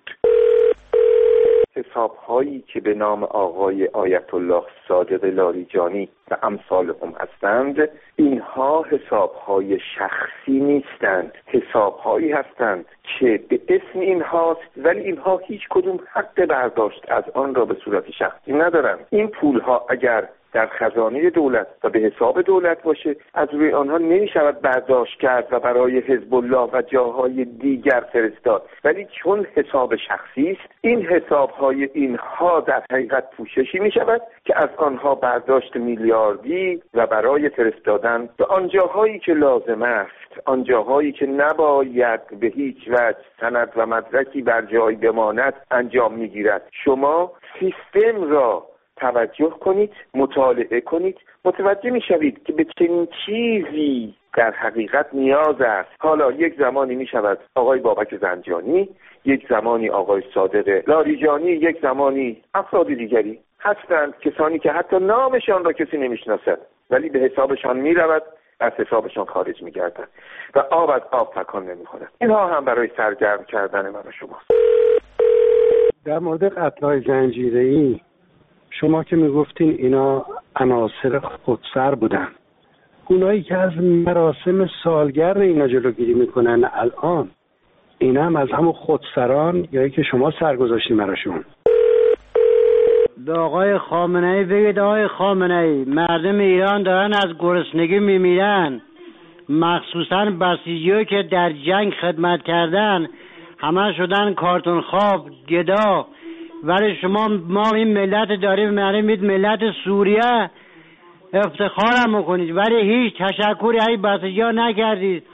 [SPEAKER 4] حساب هایی که به نام آقای آیت الله صادق لاریجانی و امثالهم هستند، اینها حساب های شخصی نیستند، حساب هایی هستند که به اسم اینهاست ولی اینها هیچ کدوم حق برداشت از آن را به صورت شخصی ندارند. این پول ها اگر در خزانه دولت و به حساب دولت باشه از روی آنها نمی شود برداشت کرد و برای حزب الله و جاهای دیگر فرستاد، ولی چون حساب شخصی است این حساب های اینها در حقیقت پوششی می شود که از آنها برداشت میلیاردی و برای فرستادن به آنجاهایی که لازم است، آنجاهایی که نباید به هیچ وجه سند و مدرکی بر جای بماند انجام می گیرد. شما سیستم را توجه کنید، مطالعه کنید، متوجه می شوید که به چنین چیزی در حقیقت نیاز است. حالا یک زمانی می شود آقای بابک زنجانی، یک زمانی آقای صادق لاریجانی، یک زمانی افراد دیگری هستند، کسانی که حتی نامشان را کسی نمیشناسد ولی به حسابشان می رود، از حسابشان خارج می گردند و آب از آب تکان نمی خورد. اینها هم برای سرگرم کردن من و شماست.
[SPEAKER 7] در مورد قتل‌های زنجیره‌ای شما که میگفتین اینا عناصر خودسر بودن، اونایی که از مراسم سالگرد اینا جلوگیری میکنن الان، اینا هم از همون خودسران یا که شما سر گذاشتین براشون؟
[SPEAKER 8] به آقای خامنه‌ای بگید آقای خامنه‌ای، مردم ایران دارن از گرسنگی میمیرن، مخصوصا بسیجی‌ها که در جنگ خدمت کردن همه شدن کارتون خواب، گدا، ولی شما ما این ملت داریم، می‌رید ملت سوریه افتخارم میکنید ولی هیچ تشکری از بسیجی‌ها نکردید.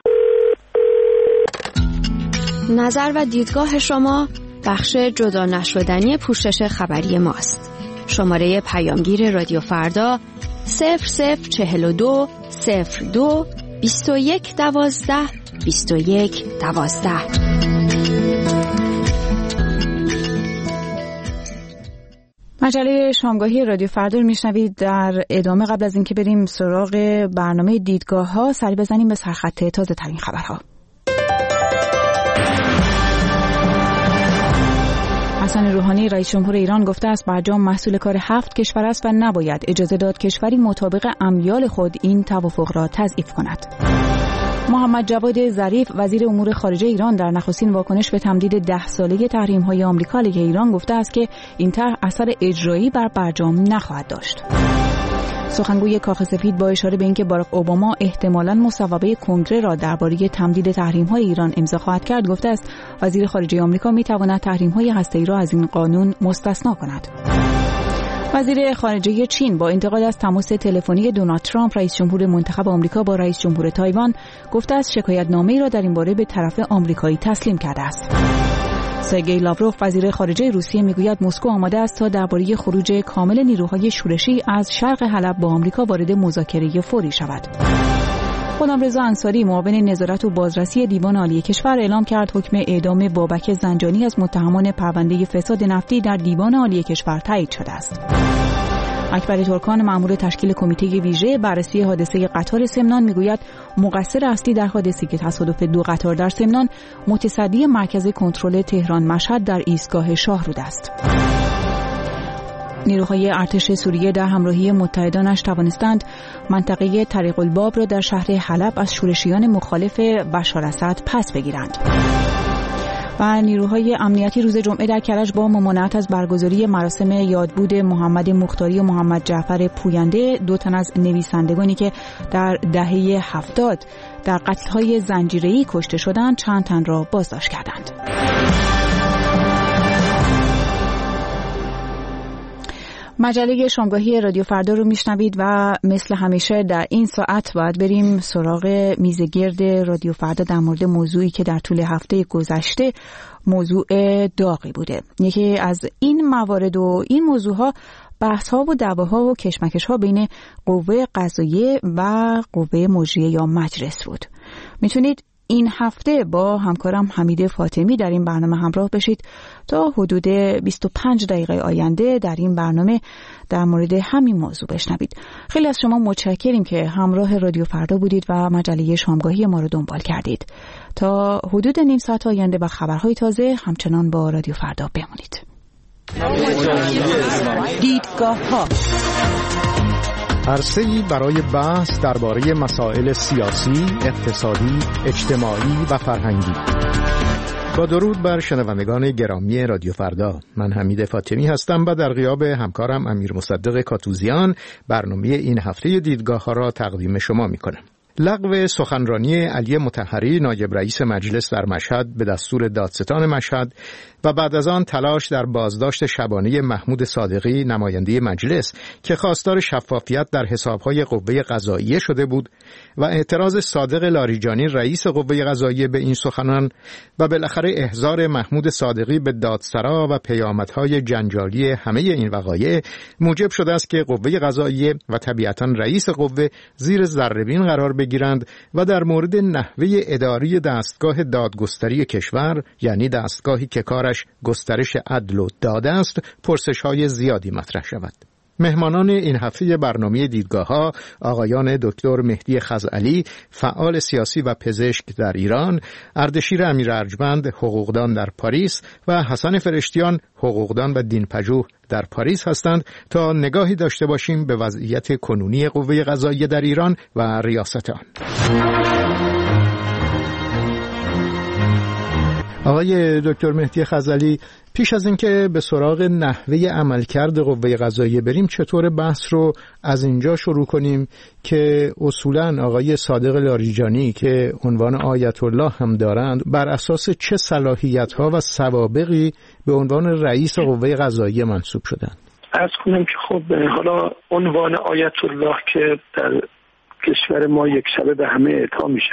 [SPEAKER 24] نظر و دیدگاه شما بخش جدا نشدنی پوشش خبری ماست. شماره پیامگیر رادیو فردا صفر صفر چهل و دو صفر دو بیست و یک دوازده بیست و یک دوازده.
[SPEAKER 1] مجله شامگاهی رادیو فردا رو میشنوید. در ادامه قبل از اینکه بریم سراغ برنامه دیدگاه ها سری بزنیم به سرخط تازه ترین خبرها. حسن روحانی رئیس جمهور ایران گفته است برجام محصول کار هفت کشور است و نباید اجازه داد کشوری مطابق امیال خود این توافق را تضعیف کند. محمد جواد ظریف وزیر امور خارجه ایران در نخستین واکنش به تمدید ده ساله تحریم‌های آمریکا علیه ایران گفته است که این طرح اثر اجرایی بر برجام نخواهد داشت. سخنگوی کاخ سفید با اشاره به اینکه باراک اوباما احتمالاً مصوبه کنگره را درباره تمدید تحریم‌های ایران امضا خواهد کرد گفته است وزیر خارجه آمریکا می‌تواند تحریم‌های هسته‌ای را از این قانون مستثنا کند. وزیر خارجه چین با انتقاد از تماس تلفنی دونالد ترامپ رئیس جمهور منتخب آمریکا با رئیس جمهور تایوان گفته است شکایتنامه‌ای را در این باره به طرف آمریکایی تسلیم کرده است. سرگئی لاوروف وزیر خارجه روسیه میگوید مسکو آماده است تا درباره خروج کامل نیروهای شورشی از شرق حلب با آمریکا وارد مذاکره فوری شود. غلامرضا انصاری معاون نظارت و بازرسی دیوان عالی کشور اعلام کرد حکم اعدام بابک زنجانی از متهمان پرونده فساد نفتی در دیوان عالی کشور تایید شده است. اکبر ترکان مأمور تشکیل کمیته ویژه بررسی حادثه قطار سمنان میگوید مقصر اصلی در حادثه که تصادف دو قطار در سمنان متصدی مرکز کنترل تهران مشهد در ایستگاه شاهرود است. نیروهای ارتش سوریه در همراهی متحدانش توانستند منطقه طریق الباب را در شهر حلب از شورشیان مخالف بشار اسد پس بگیرند. و نیروهای امنیتی روز جمعه در کرج با ممانعت از برگزاری مراسم یادبود محمد مختاری و محمد جعفر پوینده، دو تن از نویسندگانی که در دهه هفتاد در قتل‌های زنجیره‌ای کشته شدند، چند تن را بازداشت کردند. مجله شامگاهی رادیو فردا رو میشنوید و مثل همیشه در این ساعت باید بریم سراغ میز گرد رادیو فردا در مورد موضوعی که در طول هفته گذشته موضوع داغی بوده. یکی از این موارد و این موضوعها بحث ها و دعواها و کشمکش ها بین قوه قضاییه و قوه مجریه یا مجلس بود. میتونید این هفته با همکارم حمید فاطمی در این برنامه همراه بشید تا حدود بیست و پنج دقیقه آینده در این برنامه در مورد همین موضوع بشنوید. خیلی از شما متشکریم که همراه رادیو فردا بودید و مجله شامگاهی ما رو دنبال کردید. تا حدود نیم ساعت آینده و خبرهای تازه همچنان با رادیو فردا بمونید. دیدگاه ها
[SPEAKER 3] عرصه‌ای برای بحث درباره مسائل سیاسی، اقتصادی، اجتماعی و فرهنگی. با درود بر شنوندگان گرامی رادیو فردا، من حمید فاطمی هستم و در غیاب همکارم امیر مصدق کاتوزیان برنامه این هفته دیدگاه ها را تقدیم شما می‌کنم. لغو سخنرانی علی مطهری نایب رئیس مجلس در مشهد به دستور دادستان مشهد و بعد از آن تلاش در بازداشت شبانه محمود صادقی نماینده مجلس که خواستار شفافیت در حسابهای قوه قضاییه شده بود و اعتراض صادق لاریجانی رئیس قوه قضاییه به این سخنان و بالاخره احضار محمود صادقی به دادسرا و پیامدهای جنجالی همه این وقایع موجب شده است که قوه قضاییه و طبیعتاً رئیس قوه زیر ذره‌بین قرار بگیرند و در مورد نحوه اداری دستگاه دادگستری کشور، یعنی دستگاهی که کارش گسترش عدل و داد است، پرسش‌های زیادی مطرح شود. مهمانان این هفته برنامه دیدگاه‌ها آقایان دکتر مهدی خزعلی، فعال سیاسی و پزشک در ایران، اردشیر امیر ارجمند، حقوقدان در پاریس و حسن فرشتیان، حقوقدان و دینپژوه در پاریس هستند تا نگاهی داشته باشیم به وضعیت کنونی قوه قضاییه در ایران و ریاست آن. آقای دکتر مهدی خزعلی، پیش از اینکه به سراغ نحوه عملکرد قوه قضاییه بریم، چطور بحث رو از اینجا شروع کنیم که اصولاً آقای صادق لاریجانی که عنوان آیت الله هم دارند، بر اساس چه صلاحیت‌ها و سوابقی به عنوان رئیس قوه قضاییه منصوب شدند؟
[SPEAKER 9] عرض کنم که خب حالا عنوان آیت الله که در کشور ما یک شبه به همه اعطا میشه،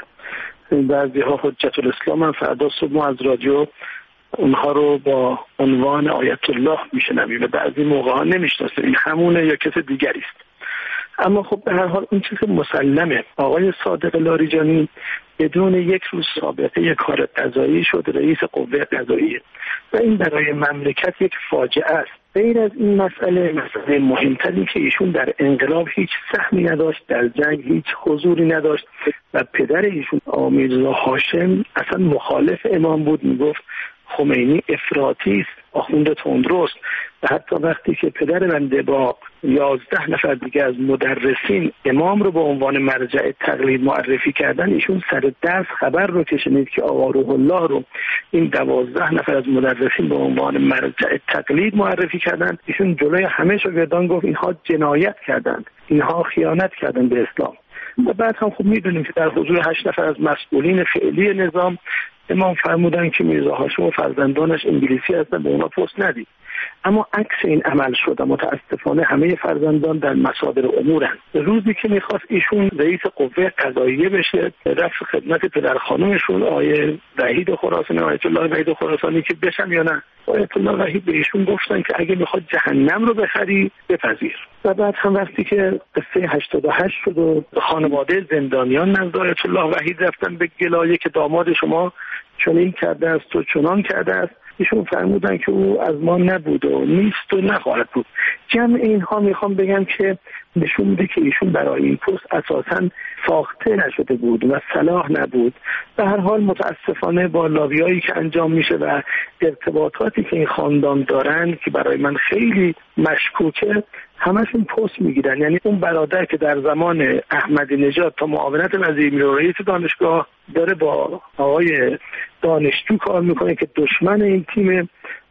[SPEAKER 9] بعضی ها حجت الاسلام هم فردا صبح ما از رادیو اونها رو با عنوان آیت الله میشنویم و بعضی موقع ها نمیشناسیم این همونه یا کس دیگری است. اما خب به هر حال این چیز مسلمه، آقای صادق لاریجانی بدون یک روز سابقه کار قضایی شد رئیس قوه قضاییه و این برای مملکت یک فاجعه است. غیر از این مسئله، مسئله مهمتری که ایشون در انقلاب هیچ سهمی نداشت، در جنگ هیچ حضوری نداشت و پدر ایشون آقا میرزا هاشم اصلا مخالف امام بود، میگفت خمینی افراطی است، آخوند تندروست و حتی وقتی که پدر بنده با یازده نفر دیگه از مدرسین امام رو به عنوان مرجع تقلید معرفی کردن، ایشون سر درس خبر رو که شنید که آقا روح الله رو این دوازده نفر از مدرسین به عنوان مرجع تقلید معرفی کردن، ایشون جلوی همه شاگردان گفت اینها جنایت کردند، اینها خیانت کردند به اسلام. و بعد هم خوب میدونیم که در حضور هشت نفر از مسئولین فعلی نظام امام فرمودن که میرزا هاشم و فرزندانش انگلیسی هستن، به اونا پست ندید. اما عکس این عمل شد. متاسفانه همه فرزندان در مصادر امورن. روزی که میخواست ایشون رئیس قوه قضاییه بشه، رفت خدمت پدر خانومشون آیه وحید خراسانی، آیت الله وحید خراسانی که بشن یا نه. آیت الله وحید به ایشون گفتن که اگه میخواد جهنم رو بخری بپذیر. و بعد هم وقتی که قصه هشتاد و هشت شد و خانواده زندانیان نزد آیت الله وحید رفتن به گلایه که داماد شما چنین کرده است و چنان کرده است، ایشون فرمودن که او از ما نبود و نیست و نخواهد بود. جمع اینها میخوام بگم که نشون میده که ایشون برای این پست اساساً ساخته نشده بود و صلاح نبود. به هر حال متاسفانه با لابیایی که انجام میشه و ارتباطاتی که این خاندان دارن که برای من خیلی مشکوکه، همشون پست میگیرن. یعنی اون برادر که در زمان احمدی نژاد تا معاونت وزیر میره رئیس دانشگاه داره با آقای دانشجو کار میکنه که دشمن این تیم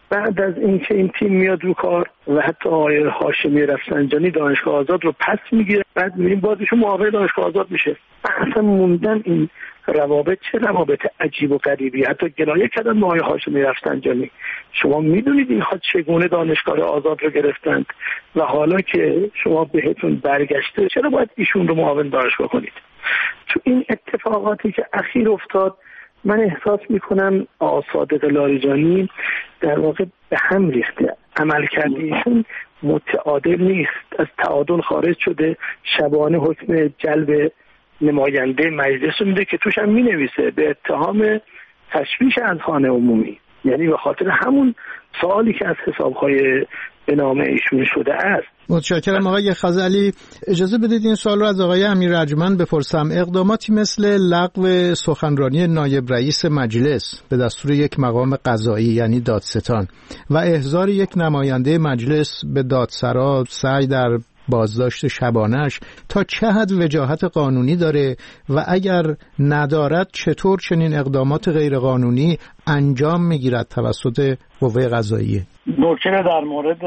[SPEAKER 9] بعد از اینکه این تیم میاد رو کار و حتی آقای هاشمی رفسنجانی دانشگاه آزاد رو پس میگیره، بعد میریم بازیشون معاون دانشگاه آزاد میشه. اصلا موندن این روابط چه روابط عجیب و غریبی. حتی گلایه کردن با آقای هاشمی رفسنجانی. شما میدونید اینها چگونه دانشگاه آزاد رو گرفتند و حالا که شما بهتون برگشته چرا باید ایشون رو معاون دانشگاه کنید؟ تو این اتفاقاتی که اخیر افتاد من احساس میکنم آقا صادق لاریجانی در واقع به هم ریخته. عملکرد ایشون متعادل نیست، از تعادل خارج شده. شبانه حکم جلب نماینده مجلس رو میده که توش هم مینویسه به اتهام تشویش از خانه عمومی، یعنی به خاطر همون سوالی که از حسابهای به نام ایشون شده است.
[SPEAKER 3] متشکرم آقای خزعلی. اجازه بدید این سوال رو از آقای امیر رجمن بپرسم. اقداماتی مثل لغو سخنرانی نایب رئیس مجلس به دستور یک مقام قضایی یعنی دادستان و احضار یک نماینده مجلس به دادسرا سعی در بازداشت شبانش تا چه حد وجاهت قانونی داره و اگر ندارد چطور چنین اقدامات غیرقانونی انجام میگیرد توسط قوه قضاییه؟
[SPEAKER 10] نکته در مورد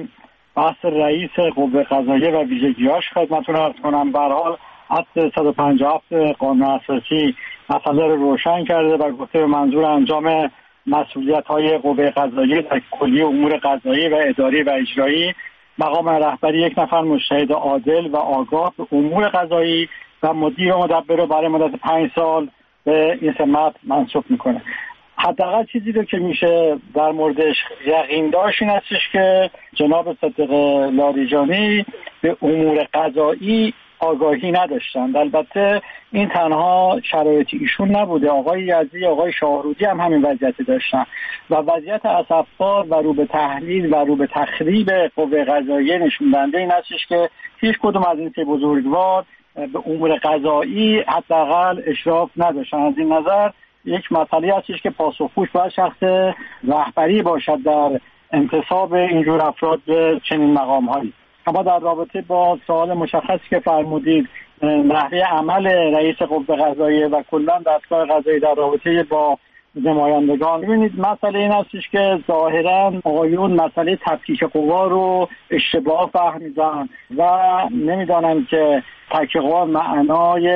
[SPEAKER 10] بحث رئیس قوه قضاییه و ویژگی‌هاش خدمتتون عرض کنم. به هر حال اصل صد و پنجاه و هفت قانون اساسی مسئله رو روشن کرده و گفته به منظور انجام مسئولیت‌های قوه قضاییه در کلیه امور قضایی و اداری و اجرایی مقام رهبری یک نفر مجتهد عادل و آگاه به امور قضایی و مدیر مدبر رو برای مدت پنج سال به این سمت منصوب میکنه. حداقل چیزی رو که میشه در موردش یقین داشت این هستش که جناب صادق لاریجانی به امور قضایی آگاهی نداشتند. البته این تنها شرایط ایشون نبوده، آقای یزدی، آقای شاهرودی هم همین وضعیت داشتن و وضعیت اسفبار و رو به تحلیل و رو به تخریب قوه قضاییه نشون دهنده این هستش که هیچ کدوم از این سه بزرگوار به امور قضایی حداقل اشراف نداشتن. از این نظر یک مسئله هستش که پاسخگوش باید شخص رهبری باشد در انتصاب اینجور افراد به چنین مقام‌هایی. اما در رابطه با سوال مشخصی که فرمودید، نحوه عمل رئیس قوه قضاییه و کلا دستگاه قضایی در رابطه با نمایندگان، ببینید مسئله این هستش که ظاهرا آقایون مسئله تفکیک قوا رو اشتباه فهمیدن و نمیدانن که تفکیک قوا معنای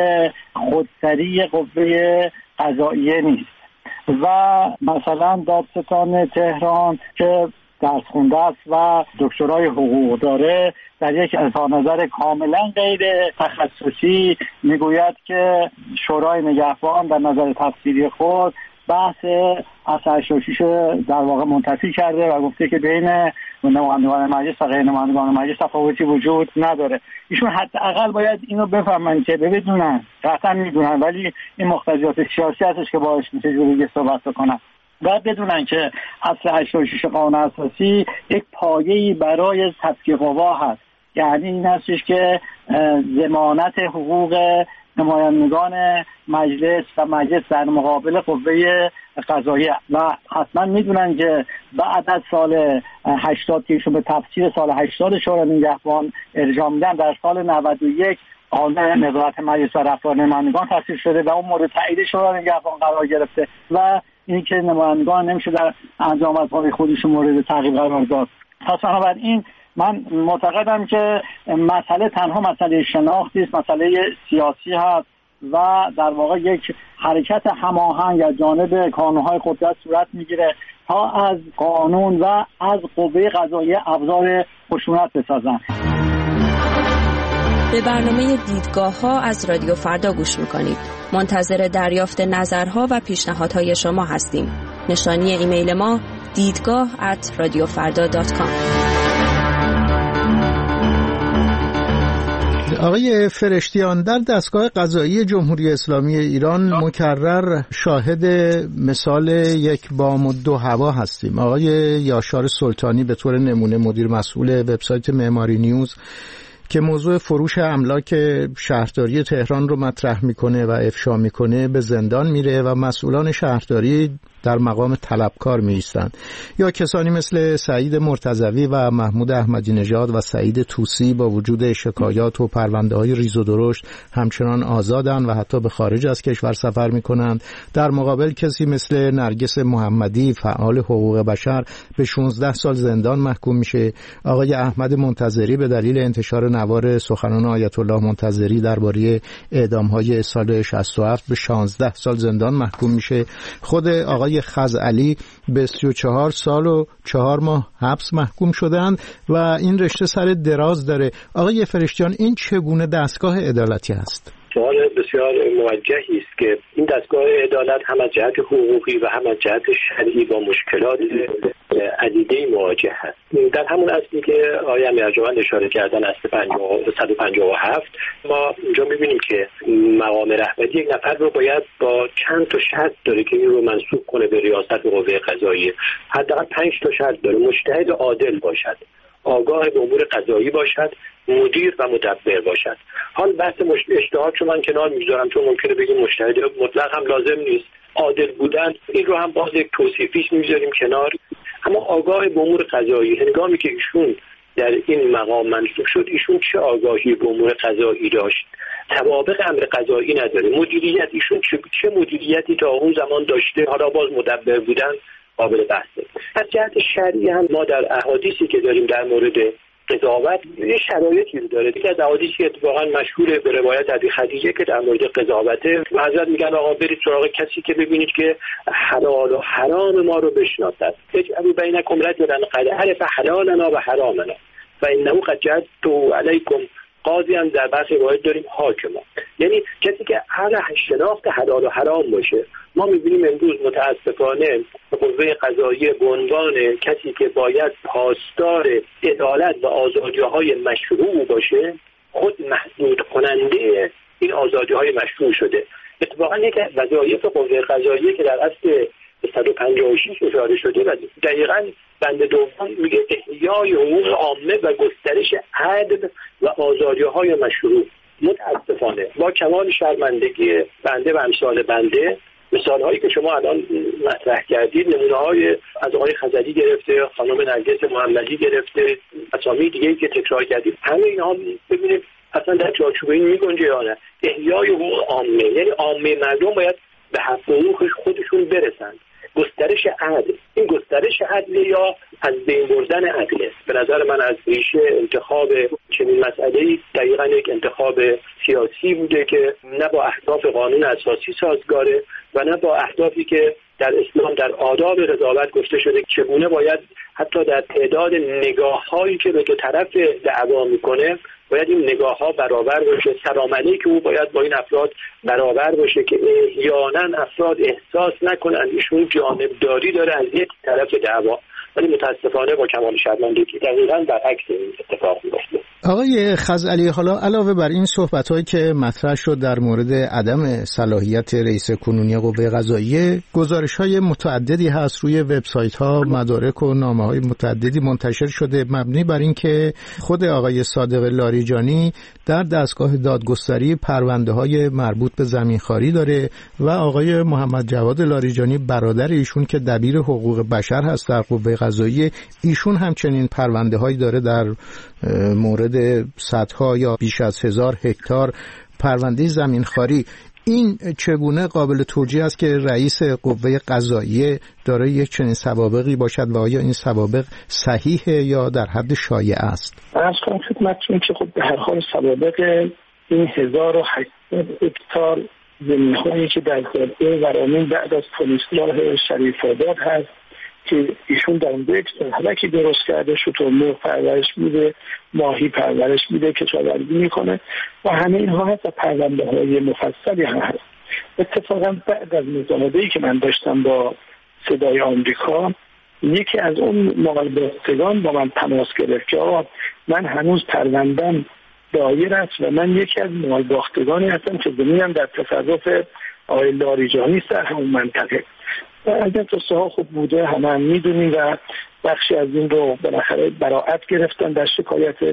[SPEAKER 10] خودسری قوه قضاییه نیست و مثلا دادستان تهران که درس خونده است و دکترای حقوق داره در یک اظهار نظر کاملا غیر تخصصی میگوید که شورای نگهبان در نظر تفسیری خود بحث اصل هشتاد و شش در واقع منتفی کرده و گفته که بین نمایندگان مجلس و غیر نمایندگان مجلس تفاوتی وجود نداره. ایشون حداقل باید اینو بفهمن که بدونن، قطعا میدونن ولی این مقتضیات سیاسی هستش که باعث میشه جوری صحبت بکنن. باید بدونن که اصل هشتاد و شش قانون اساسی یک پایه‌ای برای تفکیک قوا هست، یعنی این هستش که ضمانت حقوق نمایندگان مجلس و مجلس در مقابل قوه قضاییه و حتما میدونن که بعد از سال هشتاد که ایشون به تفسیر سال هشتاد شورای نگهبان ارجاع میدن، در سال نود و یک قانون نظارت مجلس و رفتار نمایندگان تصویب شده و اون مورد تایید شورای نگهبان قرار گرفته و اینکه نمایندگان نمیشه در انجام وظایف خودشون مورد تعقیب قرار داد. پس بنابراین من معتقدم که مسئله تنها مسئله شناختی است، مسئله سیاسی هست و در واقع یک حرکت هماهنگ از جانب کانون‌های قدرت صورت میگیره تا از قانون و از قوه قضاییه ابزار خشونت بسازن.
[SPEAKER 11] به برنامه دیدگاه ها از رادیو فردا گوش میکنید. منتظر دریافت نظرها و پیشنهادهای شما هستیم. نشانی ایمیل ما دیدگاه ات رادیو فردا دات کام.
[SPEAKER 3] آقای فرشتیان، در دستگاه قضایی جمهوری اسلامی ایران مکرر شاهد مثال یک بام و دو هوا هستیم. آقای یاشار سلطانی به طور نمونه مدیر مسئول وبسایت معماری نیوز که موضوع فروش املاک شهرداری تهران رو مطرح میکنه و افشا میکنه به زندان میره و مسئولان شهرداری در مقام طلبکار میایستند، یا کسانی مثل سعید مرتضوی و محمود احمدی نژاد و سعید طوسی با وجود شکایات و پرونده‌های ریز و درشت همچنان آزادن و حتی به خارج از کشور سفر میکنند. در مقابل کسی مثل نرگس محمدی فعال حقوق بشر به شانزده سال زندان محکوم میشه. آقای احمد منتظری به دلیل انتشار نوار سخنان آیت الله منتظری درباره اعدام‌های سال شصت و هفت به شانزده سال زندان محکوم میشه. خود آقای خزعلی به سی و چهار سال و چهار ماه حبس محکوم شدند و این رشته سر دراز داره. آقای فرشتیان، این چگونه دستگاه عدالتی است؟
[SPEAKER 12] سوال بسیار موجهی است که این دستگاه عدالت هم از جهت حقوقی و هم از جهت شرعی با مشکلات عدیده مواجه است. در همون اصلی که آقای امیرجواد اشاره کردن اصل صد و پنجاه و هفت ما اینجا می‌بینیم که مقام رهبری یک نفر رو باید با چند تا شرط داره که این رو منصوب کنه به ریاست قوه قضاییه. حداقل پنج تا شرط داره. مجتهد عادل باشد، آگاه به امور قضایی باشد، مدیر و مدبر باشد. حال بحث اجتهاد رو من کنار میذارم چون ممکنه بگیم مجتهد مطلق هم لازم نیست. عادل بودن این رو هم باز یک توصیفیش میذاریم کنار. اما آگاه به امور قضایی، هنگامی که ایشون در این مقام منصوب شد، ایشون چه آگاهی به امور قضایی داشت؟ توابق امر قضایی نداره. مدیریت، ایشون چه, چه مدیریتی تا اون زمان داشته؟ حالا باز مدبر بودن قابل بحثه. از جهت شرعی هم ما در احادیثی که داریم در مورد قضاوت یه شرایطی رو داره. دیگه از احادیثی که اتفاقا مشهوره به روایت ابی خدیجه که در مورد قضاوته، حضرت میگن آقا برید سراغ کسی که ببینید که حلال و حرام ما رو بشناسد. اجعلوا بینکم رجلا قد عرف حلالنا و حرامنا فانه قد جعلت علیکم قاضی. هم در بحث روایت داریم حاکما، یعنی کسی که هر شناخت حلال و حرام باشه. ما می‌بینیم امروز متاسفانه قوه قضاییه به عنوان کسی که باید پاسدار عدالت و آزادی‌های مشروع باشه، خود محدود کننده این آزادی‌های مشروع شده. اتفاقا یک از وظایف قوه قضاییه که در اصل صد و پنجاه و شش اشاره شده و دقیقاً بند دوم میگه احیای حقوق عامه و گسترش عدل و آزادی‌های مشروع. متاسفانه با کمال شرمندگی بنده و امثال بنده، مثال‌هایی که شما الان مطرح کردید، نمونه‌های از آقای خزعلی گرفته، خانم نرگس محمدی گرفته، اسامی دیگه‌ای که تکرار کردید، همه اینها ببینید اصلا در چارچوب این میگنجه یا نه. احیای حقوق عامه یعنی عامه مردم باید به حق و حقوق خودشون برسند. گسترش عدل، این گسترش عدل یا از بین بردن عدل است. به نظر من از ریشه انتخاب چنین مسئله‌ای دقیقاً یک انتخاب سیاسی بوده که نه با اهداف قانون اساسی سازگاره و نه با اهدافی که در اسلام در آداب قضاوت گفته شده چگونه باید حتی در تعداد نگاه‌هایی که به دو طرف دعوا میکنه باید این نگاه‌ها برابر باشه. سلام علیک او باید با این افراد برابر باشه که احیانا افراد احساس نکنن ایشون جانبداری داره از یک طرف دعوا، ولی متاسفانه با کمال شرمندگی دقیقاً برعکس این اتفاق میفته.
[SPEAKER 3] آقای خزعلی، حالا علاوه بر این صحبت‌هایی که مطرح شد در مورد عدم صلاحیت رئیس کنونی قوه قضاییه، گزارش‌های متعددی هست روی وبسایت‌ها، مدارک و نامه‌های متعددی منتشر شده مبنی بر اینکه خود آقای صادق لاریجانی در دستگاه دادگستری پرونده‌های مربوط به زمینخواری داره و آقای محمد جواد لاریجانی برادر ایشون که دبیر حقوق بشر هست در قوه قضاییه، ایشون همچنین پرونده‌هایی داره در مورد صدها یا بیش از هزار هکتار پرونده زمینخواری. این چگونه قابل توجیه است که رئیس قوه قضاییه دارای یک چنین سوابقی باشد و آیا این سوابق صحیحه یا در حد شایعه است؟
[SPEAKER 9] از کنم خدمتتون که خب به هر حال سوابق این هزار و هشتصد هکتار زمین‌هایی که در زرعه ورامین بعد از پلیسگاه شریف آباد هست که ایشون در اونجا یک سرحلکی درست کرده، شترمرغ پرورش میده، ماهی پرورش میده، کشاورزی میکنه و همه اینها هست و پرونده های مفصلی هم هست. اتفاقا بعد از مصاحبه‌ای که من داشتم با صدای آمریکا، یکی از اون مالباختگان با من تماس گرفت که آقا من هنوز پروندم دایر است و من یکی از مالباختگانی هستم که زمینم در تصرف آقای لاریجانی است در همون منطقه. و از این قصه ها خوب بوده، همه هم میدونیم و بخشی از این رو بالاخره براعت گرفتن در شکایت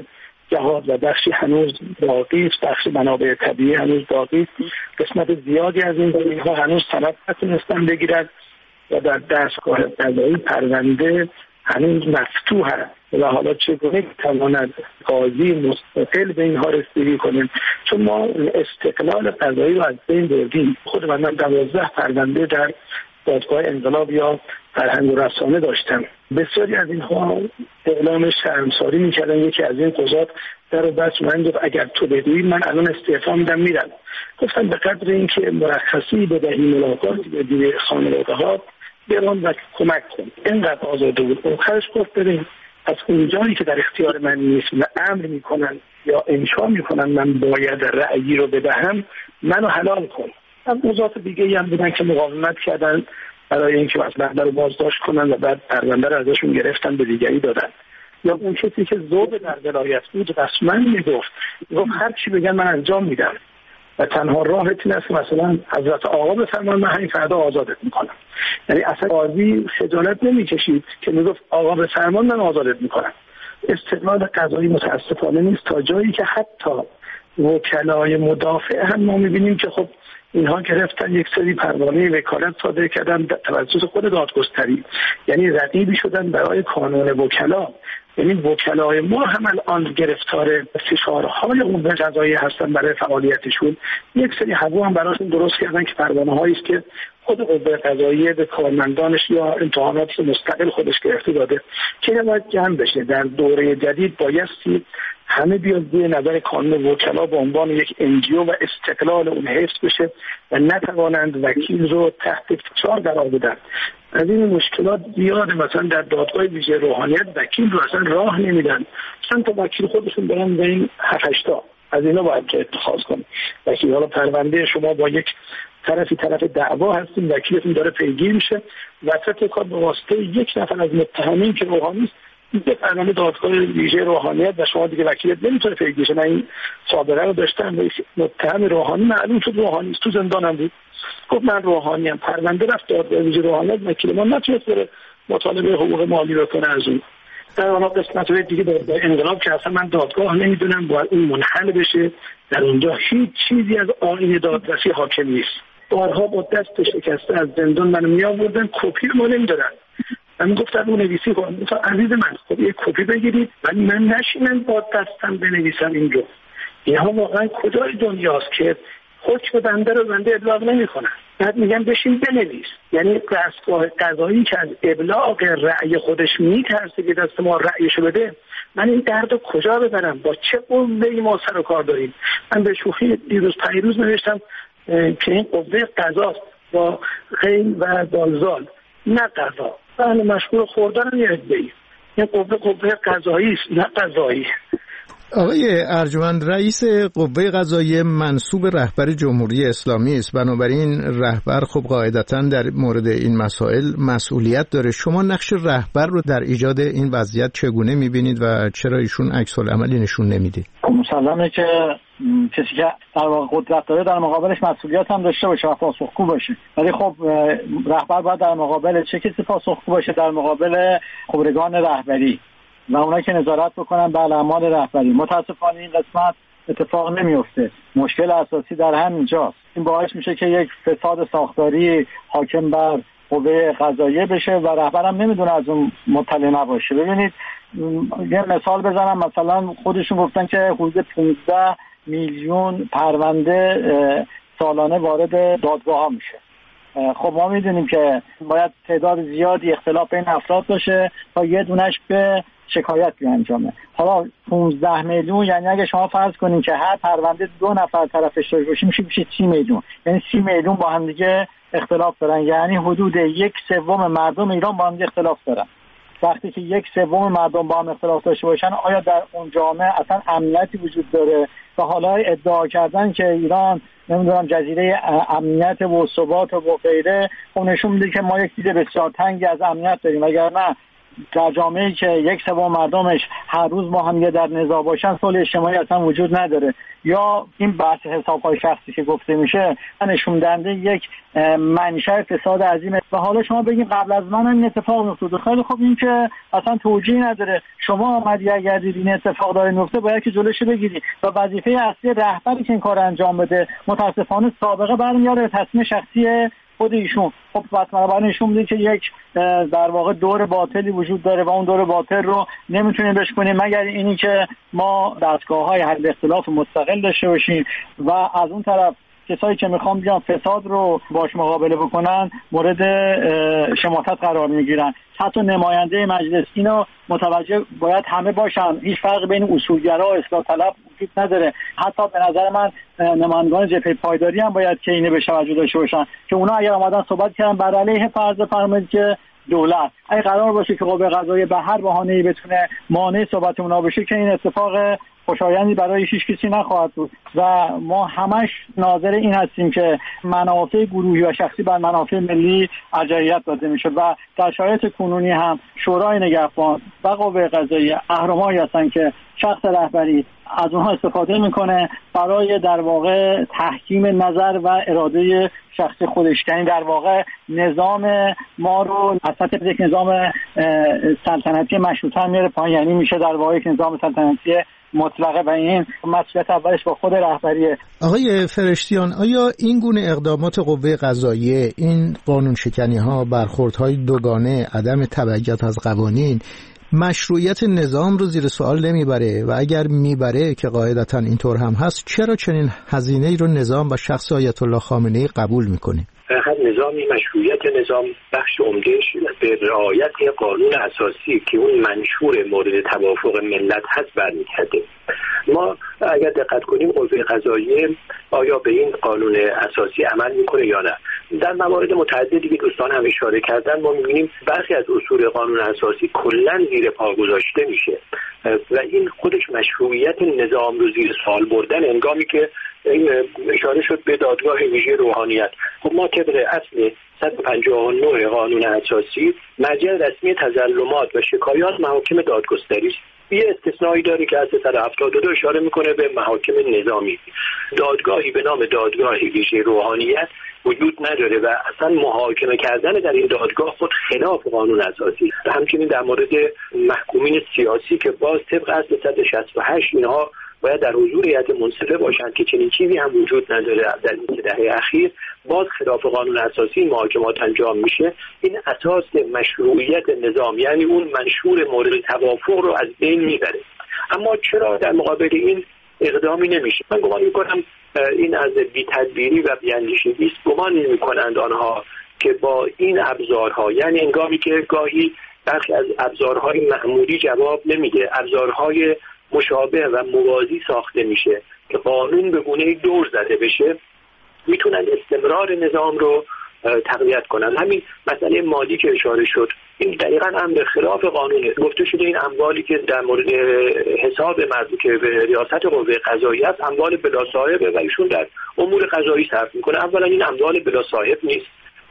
[SPEAKER 9] جهاد و بخشی هنوز باقی است، بخش منابع طبیعی هنوز باقی است. قسمت زیادی از این زمین‌ها هنوز سند نتونستن بگیرن و در دستگاه قضایی پرونده هنوز مفتوح است و حالا چگونه تواند قاضی مستقل به اینها رسیدگی کنیم، چون ما استقلال قضایی رو از بین بردیم. خود من دوازده پرونده در دادگاه انقلاب یا فرهنگ و رسانه داشتم. بسیاری از اینها اعلام شرمساری میکردن. یکی از این قضات در و بس من گفت اگر تو بدوی من الان استعفا میدم میرم. گفتم به قدر اینکه مرخصی بدهی، ملاقاتی بدهی خانواده ها برام و کمک کن. اینقدر آزاده بود. آخرش گفت بریم از اونجایی که در اختیار من نیست و امر میکنن یا انشا میکنن من باید رأیی رو بدهم، منو حلال کن. قضات دیگه هم بودن که مقاومت کردن برای اینکه بنده رو بازداشت کنن و بعد پرونده رو ازشون گرفتن به دیگری دادن. یا اون کسی که ذوق در ولایت بود رسما میگفت گفت هر چی بگن من انجام میدم و تنها راهت این است که مثلا حضرت آقا بفرمان من همین فردا آزادت میکنم. یعنی اصلا قاضی خجالت نمیکشید که میگفت آقا بفرمان من آزادت میکنم. استقلال قضایی متاسفانه نیست تا جایی که حتی وکلای مدافع هم ما میبینیم که خب اینها گرفتن یک سری پروانه وکالت صادر کردن توسط خود دادگستری، یعنی رقیبی شدن برای کانون وکلا. یعنی وکلای ما هم الان گرفتار فشارهای قوه قضاییه هستن برای فعالیتشون. یک سری هوا هم براشون درست کردن که پروانه هایی است که خود قوه قضاییه به کارمندانش یا امتحاناتی مستقل خودش گرفته داده که باید جمع بشه. در دوره جدید بایستی همه بیاد زیر نظر کانون وکلا به عنوان یک انجیو و استقلال اون حفظ بشه و نتوانند وکیل رو تحت فشار قرار بدن. از این مشکلات زیاده. مثلا در دادگاه ویژه روحانیت وکیل رو اصلا راه نمیدن. چند تا وکیل خودشون برن به این هفت هشت تا از اینا باید اتخاذ کنن. وکیل حالا پرونده شما با یک طرفی طرف دعوا هستیم، وکیلتون داره پیگیر میشه، وسط کار به واسطه یک نفر از متهمین که روحانی است یه پرونده دادگاه ویژه روحانیت و شما دیگه وکیلت نمیتونه پیگیر شه. من این سابقه رو داشتم. متهم روحانی معلوم شد روحانی است، تو زندانم بود، گفت من روحانیم، پرونده رفت دادگاه ویژه روحانیت، وکیل ما نتونست بره مطالبه حقوق مالی بکنه از اون. در اون قسمت دیگه دادگاه انقلاب که اصلا من دادگاه نمیدونم باید اون منحل بشه. در اونجا هیچ چیزی از آیین دادرسی حاکم نیست. بارها با دست شکسته از زندان منو می آوردن، کپی ما نمیدادن. من گفتم اون نویسی کن. گفتم عزیز من خب یه کپی بگیرید ولی من نشینم با دستم بنویسم اینجا. اینها واقعا کجای دنیاست که حکم بنده رو بنده ابلاغ نمی‌کنن، بعد میگن بشین بنویس. یعنی دستگاه قضایی که از ابلاغ رأی خودش میترسه که دست ما رأیشو بده، من این درد رو کجا ببرم؟ با چه قوه‌ای ما سر و کار داریم؟ من به شوخی دیروز پیروز نوشتم که این قوه قضاست با غین و دالزال، نه قضا. من مشغول خوردن یه عده‌ای. این قوه قوه قضایی است نه قضایی.
[SPEAKER 3] آقای ارجمند، رئیس قوه قضاییه منصوب رهبر جمهوری اسلامی است، بنابراین رهبر خب قاعدتاً در مورد این مسائل مسئولیت داره. شما نقش رهبر رو در ایجاد این وضعیت چگونه می‌بینید و چرا ایشون عکس العملی نشون نمیده؟
[SPEAKER 10] مسلمه که کسی که در واقع قدرت داره در مقابلش مسئولیت هم داشته باشه و پاسخگو باشه، ولی خب رهبر باید در مقابل چه کسی پاسخگو باشه؟ در مقابل خبرگان رهبری و اونا که نظارت بکنن بر اعمال رهبری. متاسفانه این قسمت اتفاق نمیفته. مشکل اساسی در همینجاست. این باعث میشه که یک فساد ساختاری حاکم بر قوه قضاییه بشه و رهبرم نمیدونه از اون مطلع نباشه. ببینید یه مثال بزنم، مثلا خودشون گفتن که حدود پانزده میلیون پرونده سالانه وارد دادگاه ها میشه. خب ما میدونیم که باید تعداد زیادی اختلاف بین افراد باشه تا یه دونش به شکایت بیانجامه. حالا پانزده میلیون، یعنی اگه شما فرض کنین که هر پرونده دو نفر طرفش داشته باشه میشه میشه سی میلیون. یعنی سی میلیون با هم دیگه اختلاف دارن، یعنی حدود یک سوم مردم ایران با هم دیگه اختلاف دارن. وقتی که یک سوم مردم با هم اختلاف داشته باشن، آیا در اون جامعه اصلا امنیتی وجود داره؟ و حالا ادعا کردن که ایران نمیدونم جزیره امنیت و ثبات و غیره، اون نشون میده که ما یک دید بسیار تنگی از امنیت داریم. اگر نه در جامعه‌ای که یک سوم مردمش هر روز با هم در نزاع باشن صلح اجتماعی اصلا وجود نداره. یا این بحث حساب‌های شخصی که گفته میشه نشون دهنده یک منشأ فساد عظیمه. و حالا شما بگین قبل از من این اتفاق میفته، خیلی خب این که اصلا توجیه نداره. شما آمدی اگر دیدی این اتفاق داره میفته باید که جلوش بگیری و وظیفه اصلی رهبری که این کار انجام بده متاسفانه سابقه برمیاره تصمیم شخصی خود ایشون. خب مثلا برای نشون میده که یک در واقع دور باطلی وجود داره و اون دور باطل رو نمیتونیم بشکنیم مگر اینی که ما دستگاه‌های حل اختلاف مستقل داشته باشیم و از اون طرف کسایی که میخوان بیان فساد رو باش مقابله بکنن مورد شماتت قرار میگیرن. حتی نماینده مجلس اینا متوجه باید همه باشن، هیچ فرق بین اصولگرا و اصلاح طلب وجود نداره. حتی به نظر من نمایندگان جبهه پایداری هم باید که اینه به توجه داشته باشن که اونا اگر اومدن صحبت کردن بر علیه فرض فرمایید که دولت اگه قرار باشه که قوه قضاییه به هر بهانه‌ای بتونه مانع صحبت اونا بشه که این اتفاق خوشایندی برای هیچ کسی نخواهد بود و ما همش ناظر این هستیم که منافع گروهی و شخصی بر منافع ملی ارجحیت داده میشد و در شرایط کنونی هم شورای نگهبان و قوه قضاییه اهرمایی هستن که شخص رهبری از اونها استفاده میکنه برای در واقع تحکیم نظر و اراده شخص خودش. یعنی در واقع نظام ما رو از سطح یک نظام سلطنتی مشروطه میاره پایین، یعنی میشه در واقع یک نظام سلطنتی مطلقه و این مسئولیت اولش با خود رهبریه.
[SPEAKER 3] آقای فرشتیان، آیا این گونه اقدامات قوه قضاییه، این قانون شکنی ها، برخوردهای دوگانه، عدم تبعیت از قوانین مشروعیت نظام رو زیر سوال نمیبره و اگر میبره که قاعدتاً اینطور هم هست چرا چنین هزینه‌ای رو نظام و شخص آیت الله خامنه‌ای قبول میکنه؟
[SPEAKER 12] هر نظامی مشروعیت نظام بخش عمده‌اش به رعایت قانون اساسی که اون منشور مورد توافق ملت هست برمیگرده. ما اگر دقت کنیم قوه قضاییه آیا به این قانون اساسی عمل میکنه یا نه؟ در موارد متعددی که دوستان هم اشاره کردن ما میبینیم برخی از اصول قانون اساسی کلا زیر پا گذاشته میشه و این خودش مشروعیت نظام رو زیر سوال بردن هنگامی که این اشاره شد به دادگاه ویژه روحانیت. خب ما طبق اصل صد و پنجاه و نه قانون اساسی مرجع رسمی تظلمات و شکایات محاکم دادگستری است. یه استثنایی داره که از صد و هفتاد و دو اشاره میکنه به محاکم نظامی. دادگاهی به نام دادگاه ویژه روحانیت وجود نداره و اصلا محاکمه کردن در این دادگاه خود خلاف قانون اساسی. همچنین در مورد محکومین سیاسی که باز طبق اصل صد و شصت و هشت اینها باید در حضور هیئت منصفه باشند که چنین چیزی هم وجود نداره. در این دهه اخیر باز خلاف قانون اساسی محاکمات انجام میشه. این اساس مشروعیت نظام یعنی اون منشور مورد توافق رو از بین میبره. اما چرا در مقابل این اقدامی نمیشه؟ من گمان میکنم این از بی‌تدبیری و بی‌اندیشگی است. گمان میکنند آنها که با این ابزارها، یعنی هنگامی که گاهی برخی از ابزارهای معمولی جواب نمیده، ابزارهای مشابه و موازی ساخته میشه که قانون به گونه‌ای دور زده بشه، میتونن استمرار نظام رو تقویت کنن. همین مسئله مالی که اشاره شد این دقیقاً امر خلاف قانونه. گفته شده این اموالی که در مورد حساب مربوط به ریاست قوه قضاییه است اموال بلا صاحبه و ایشون در امور قضایی صرف میکنه. اولا این اموال بلا صاحب نیست،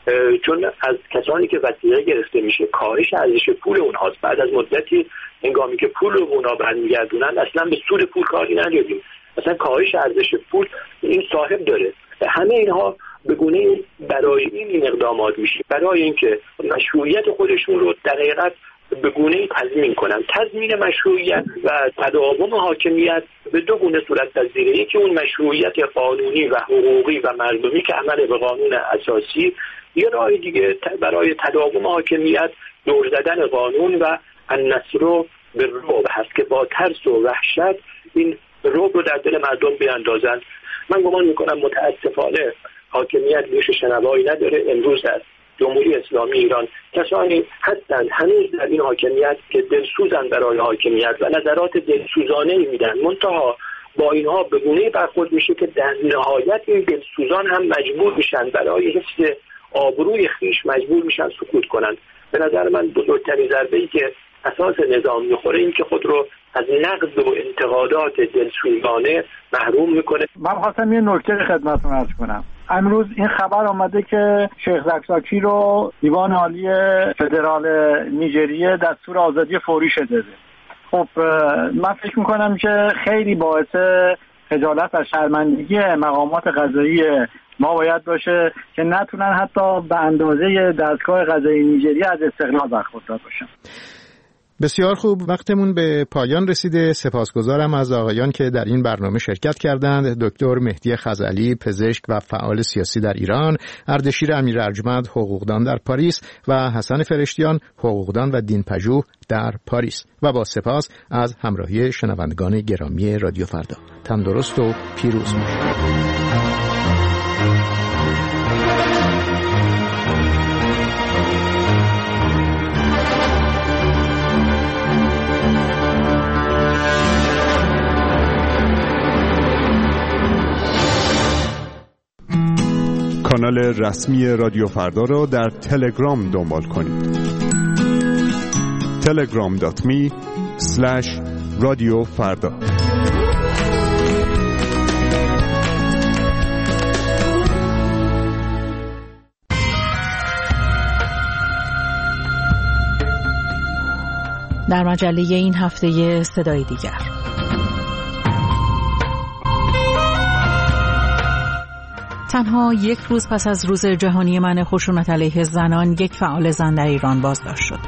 [SPEAKER 12] چون از کسانی که وثیقه گرفته میشه کاهش ارزش پول اونهاست. بعد از مدتی هنگامی که پول رو اونا برمیگردونن اصلا به سود پول کاری نداریم، اصلا کاهش ارزش پول این صاحب داره. همه اینها به گونه برای این این اقدامات میشه، برای اینکه مشروعیت خودشون رو در حقیقت به گونه‌ای تضمین کنن. تضمین مشروعیت و تداوم حاکمیت به دو گونه صورت پذیره. یکی اون مشروعیت قانونی و حقوقی و مردمی که عمل به قانون اساسی، یه راه دیگه برای تداوم حاکمیت دور زدن قانون و النصر بالرعب هست که با ترس و وحشت این رعب رو در دل مردم بیاندازن. من گمان میکنم متاسفانه حاکمیت ریش شنوایی نداره. امروز در جمهوری اسلامی ایران کسانی هستند هنوز در این حاکمیت که دلسوزن برای حاکمیت و نظرات دلسوزانه میدن، منتها با اینها به گونه‌ای برخورد میشه که در نهایت این دلسوزان هم مجبور میشن برای حفظ آبروی خیش مجبور میشن سکوت کنند. به نظر من بزرگترین ضربه‌ای که اساس نظام میخوره این که خود رو از نقد و انتقادات دلسوزانه محروم میکنه.
[SPEAKER 10] من خواستم یه نکته خدمتتون عرض کنم. امروز این خبر آمده که شیخ زکزاکی رو دیوان عالی فدرال نیجریه دستور آزادی فوری شده. خب من فکر میکنم که خیلی باعث خجالت و شرمندگی مقامات قضایی ما باید باشه که نتونن حتی به اندازه دستگاه قضایی نیجریه از استقلال برخوردار باشن.
[SPEAKER 3] بسیار خوب، وقتمون به پایان رسیده. سپاسگزارم از آقایان که در این برنامه شرکت کردند. دکتر مهدی خزعلی، پزشک و فعال سیاسی در ایران، اردشیر امیر ارجمند، حقوقدان در پاریس و حسن فرشتیان، حقوقدان و دینپژوه در پاریس. و با سپاس از همراهی شنوندگان گرامی رادیو فردا. تندرست و پیروز باشید.
[SPEAKER 13] کانال رسمی رادیو فردا را در تلگرام دنبال کنید. تلگرام دات می اسلش رادیو فردا.
[SPEAKER 1] در مجله این هفته صدای دیگر. تنها یک روز پس از روز جهانی منع خشونت علیه زنان، یک فعال زن در ایران بازداشت شد.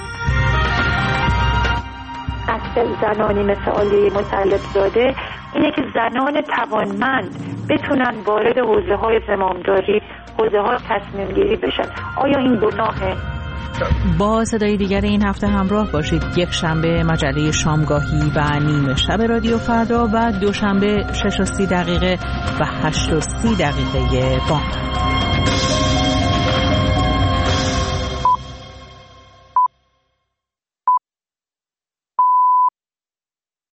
[SPEAKER 14] اصل زنانی مثل عالیه مطلب زاده اینه که زنان توانمند بتونن وارد حوزه‌های زمامداری، حوزه‌های تصمیم گیری بشن. آیا این گناهه؟
[SPEAKER 1] با صدای دیگر این هفته همراه باشید. یک شنبه مجله شامگاهی و نیمه شب رادیو فردا و دوشنبه شش و سی دقیقه و هشت و سی دقیقه بامداد.